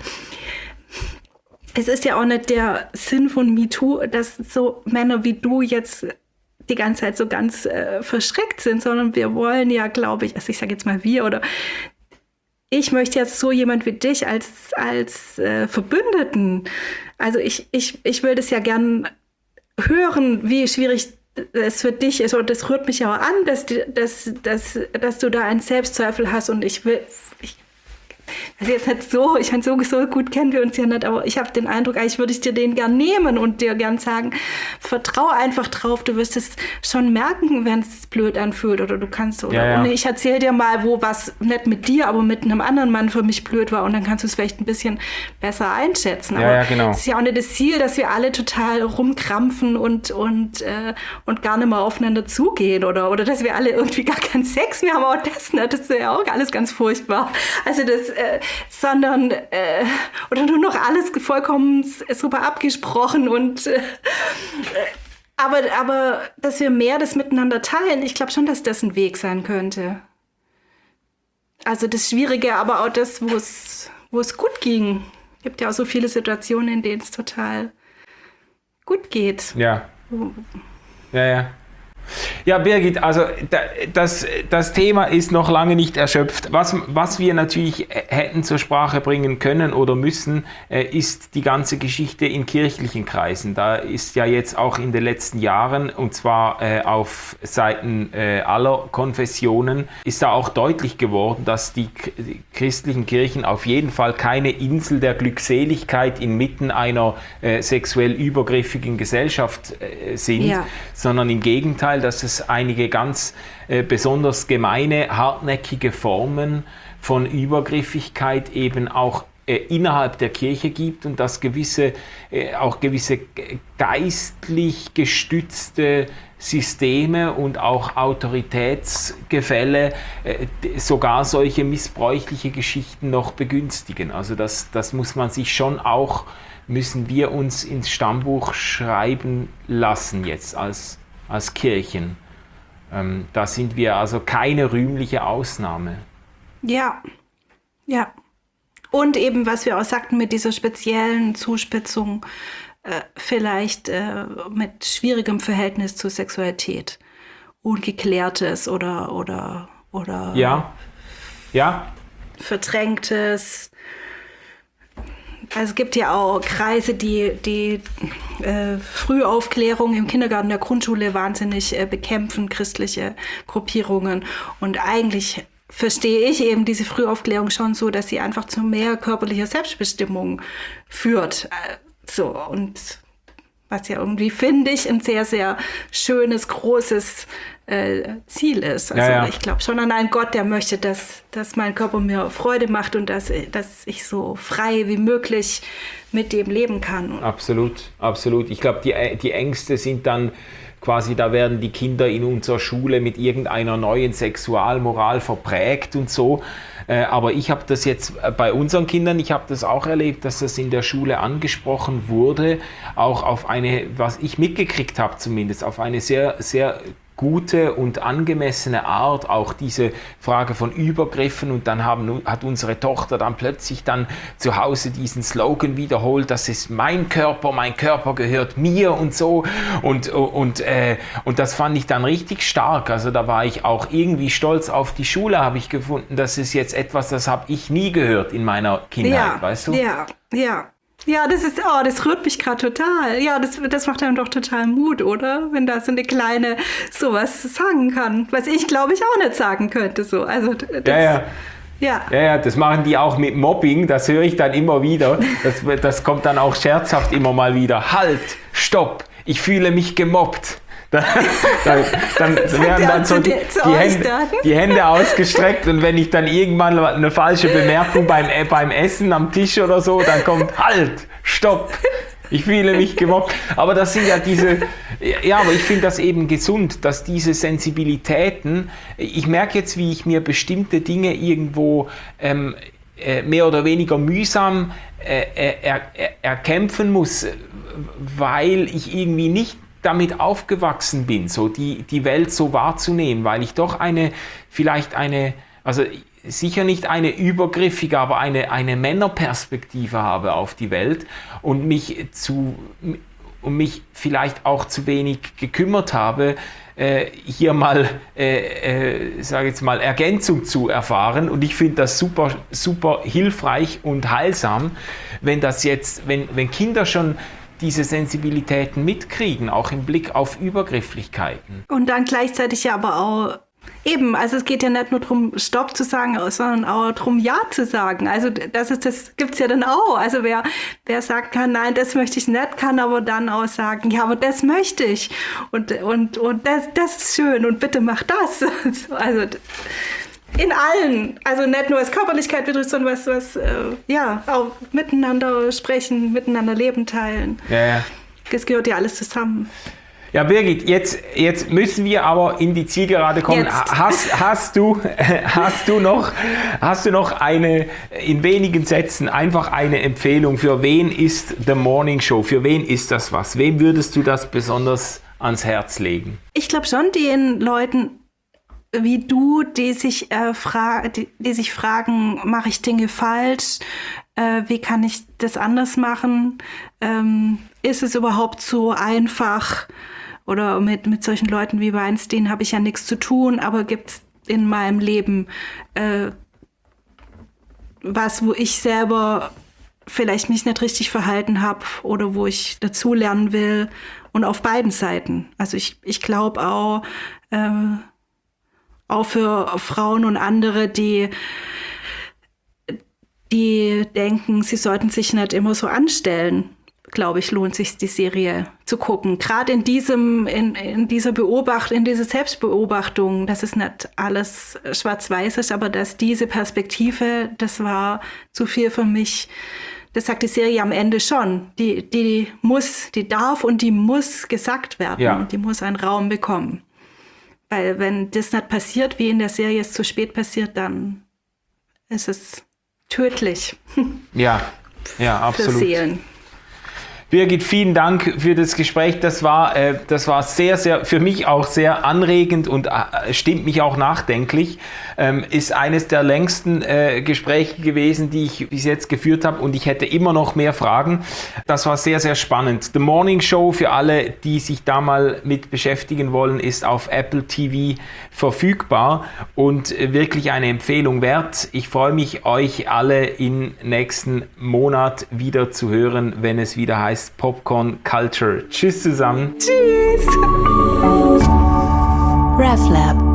es ist ja auch nicht der Sinn von MeToo, dass so Männer wie du jetzt die ganze Zeit so ganz äh, verschreckt sind, sondern wir wollen ja, glaube ich, also ich sage jetzt mal wir oder ich möchte jetzt so jemand wie dich als, als äh, Verbündeten. Also ich, ich, ich will das ja gern hören, wie schwierig es für dich ist und das rührt mich ja auch an, dass, dass, dass, dass du da einen Selbstzweifel hast und ich will, ich Also jetzt nicht so, ich meine, so, so gut kennen wir uns ja nicht, aber ich habe den Eindruck, eigentlich würde ich dir den gern nehmen und dir gern sagen, vertraue einfach drauf, du wirst es schon merken, wenn es blöd anfühlt oder du kannst, oder ja, ja. Und ich erzähle dir mal, wo was nicht mit dir, aber mit einem anderen Mann für mich blöd war und dann kannst du es vielleicht ein bisschen besser einschätzen. Aber ja, ja, genau. es ist ja auch nicht das Ziel, dass wir alle total rumkrampfen und, und, äh, und gar nicht mehr aufeinander zugehen oder, oder dass wir alle irgendwie gar keinen Sex mehr haben, auch das nicht, das ist ja auch alles ganz furchtbar. Also das Äh, sondern äh, oder nur noch alles vollkommen super abgesprochen und äh, aber, aber dass wir mehr das miteinander teilen, ich glaube schon, dass das ein Weg sein könnte. Also das Schwierige, aber auch das, wo es wo es gut ging. Es gibt ja auch so viele Situationen, in denen es total gut geht. Ja. Ja, ja. Ja, Birgit, also das, das Thema ist noch lange nicht erschöpft. Was, was wir natürlich hätten zur Sprache bringen können oder müssen, ist die ganze Geschichte in kirchlichen Kreisen. Da ist ja jetzt auch in den letzten Jahren, und zwar auf Seiten aller Konfessionen, ist da auch deutlich geworden, dass die christlichen Kirchen auf jeden Fall keine Insel der Glückseligkeit inmitten einer sexuell übergriffigen Gesellschaft sind, ja. sondern im Gegenteil, dass es einige ganz äh, besonders gemeine, hartnäckige Formen von Übergriffigkeit eben auch äh, innerhalb der Kirche gibt und dass gewisse, äh, auch gewisse geistlich gestützte Systeme und auch Autoritätsgefälle äh, sogar solche missbräuchliche Geschichten noch begünstigen. Also das, das muss man sich schon auch, müssen wir uns ins Stammbuch schreiben lassen jetzt als als Kirchen. Ähm, da sind wir also keine rühmliche Ausnahme. Ja, ja. Und eben, was wir auch sagten mit dieser speziellen Zuspitzung, äh, vielleicht äh, mit schwierigem Verhältnis zur Sexualität. Ungeklärtes oder, oder, oder ja. Ja. Verdrängtes. Also es gibt ja auch Kreise, die die äh, Frühaufklärung im Kindergarten, der Grundschule wahnsinnig äh, bekämpfen, christliche Gruppierungen. Und eigentlich verstehe ich eben diese Frühaufklärung schon so, dass sie einfach zu mehr körperlicher Selbstbestimmung führt. Äh, so, und was ja irgendwie, finde ich, ein sehr, sehr schönes, großes äh, Ziel ist. Also ja, ja. ich glaube schon an einen Gott, der möchte, dass, dass mein Körper mir Freude macht und dass, dass ich so frei wie möglich mit dem leben kann. Absolut, absolut. Ich glaube, die, die Ängste sind dann quasi, da werden die Kinder in unserer Schule mit irgendeiner neuen Sexualmoral verprägt und so. Aber ich habe das jetzt bei unseren Kindern, ich habe das auch erlebt, dass das in der Schule angesprochen wurde, auch auf eine, was ich mitgekriegt habe zumindest, auf eine sehr, sehr gute und angemessene Art, auch diese Frage von Übergriffen. Und dann haben, hat unsere Tochter dann plötzlich dann zu Hause diesen Slogan wiederholt, das ist mein Körper, mein Körper gehört mir und so. Und, und, äh, und das fand ich dann richtig stark. Also da war ich auch irgendwie stolz auf die Schule, habe ich gefunden. Das ist jetzt etwas, das habe ich nie gehört in meiner Kindheit, ja, weißt du? Ja, ja. Ja, das ist, oh, das rührt mich gerade total. Ja, das, das macht einem doch total Mut, oder? Wenn da so eine Kleine sowas sagen kann, was ich, glaube ich, auch nicht sagen könnte. So. Also, das, ja, ja. Ja. Ja, ja, das machen die auch mit Mobbing, das höre ich dann immer wieder. Das, das kommt dann auch scherzhaft immer mal wieder. Halt, stopp, ich fühle mich gemobbt. Dann, dann, dann werden dann so die, die, Hände, die Hände ausgestreckt und wenn ich dann irgendwann eine falsche Bemerkung beim, beim Essen am Tisch oder so, dann kommt halt, stopp, ich fühle mich gemobbt. Aber das sind ja diese, ja, aber ich finde das eben gesund, dass diese Sensibilitäten, ich merke jetzt, wie ich mir bestimmte Dinge irgendwo ähm, äh, mehr oder weniger mühsam äh, er, er, erkämpfen muss, weil ich irgendwie nicht damit aufgewachsen bin, so die, die Welt so wahrzunehmen, weil ich doch eine, vielleicht eine, also sicher nicht eine übergriffige, aber eine, eine Männerperspektive habe auf die Welt und mich zu, und mich vielleicht auch zu wenig gekümmert habe, äh, hier mal, äh, äh, sage jetzt mal, Ergänzung zu erfahren. Und ich finde das super, super hilfreich und heilsam, wenn das jetzt, wenn, wenn Kinder schon diese Sensibilitäten mitkriegen, auch im Blick auf Übergrifflichkeiten. Und dann gleichzeitig ja aber auch eben, also es geht ja nicht nur darum, Stopp zu sagen, sondern auch darum, Ja zu sagen. Also das ist, das gibt's ja dann auch. Also wer, wer sagen kann, nein, das möchte ich nicht, kann aber dann auch sagen, ja, aber das möchte ich. Und, und, und das, das ist schön und bitte mach das. Also in allen, also nicht nur was Körperlichkeit betrifft, sondern was, was äh, ja, auch miteinander sprechen, miteinander Leben teilen. Ja, ja. Das gehört ja alles zusammen. Ja, Birgit, jetzt, jetzt müssen wir aber in die Zielgerade kommen. Hast, hast, du, hast, du noch, hast du noch eine, in wenigen Sätzen, einfach eine Empfehlung, für wen ist The Morning Show? Für wen ist das was? Wem würdest du das besonders ans Herz legen? Ich glaube schon den Leuten wie du, die sich, äh, fra- die, die sich fragen, mache ich Dinge falsch? Äh, wie kann ich das anders machen? Ähm, ist es überhaupt so einfach? Oder mit, mit solchen Leuten wie Weinstein habe ich ja nichts zu tun, aber gibt es in meinem Leben äh, was, wo ich selber vielleicht mich nicht richtig verhalten habe oder wo ich dazulernen will? Und auf beiden Seiten. Also ich, ich glaube auch, äh, auch für Frauen und andere, die, die denken, sie sollten sich nicht immer so anstellen, glaube ich, lohnt sich die Serie zu gucken. Gerade in diesem, in, in dieser Beobachtung, in dieser Selbstbeobachtung, dass es nicht alles schwarz-weiß ist, aber dass diese Perspektive, das war zu viel für mich. Das sagt die Serie am Ende schon. Die, die muss, die darf und die muss gesagt werden. Ja. Die muss einen Raum bekommen. Weil wenn das nicht passiert, wie in der Serie es zu spät passiert, dann ist es tödlich. Ja, ja, absolut. Für Seelen. Birgit, vielen Dank für das Gespräch. Das war, äh, das war sehr, sehr, für mich auch sehr anregend und äh, stimmt mich auch nachdenklich. Ähm, ist eines der längsten äh, Gespräche gewesen, die ich bis jetzt geführt habe und ich hätte immer noch mehr Fragen. Das war sehr, sehr spannend. The Morning Show, für alle, die sich da mal mit beschäftigen wollen, ist auf Apple T V verfügbar und äh, wirklich eine Empfehlung wert. Ich freue mich, euch alle im nächsten Monat wieder zu hören, wenn es wieder heißt Popcorn Culture. Tschüss zusammen. Tschüss. RefLab.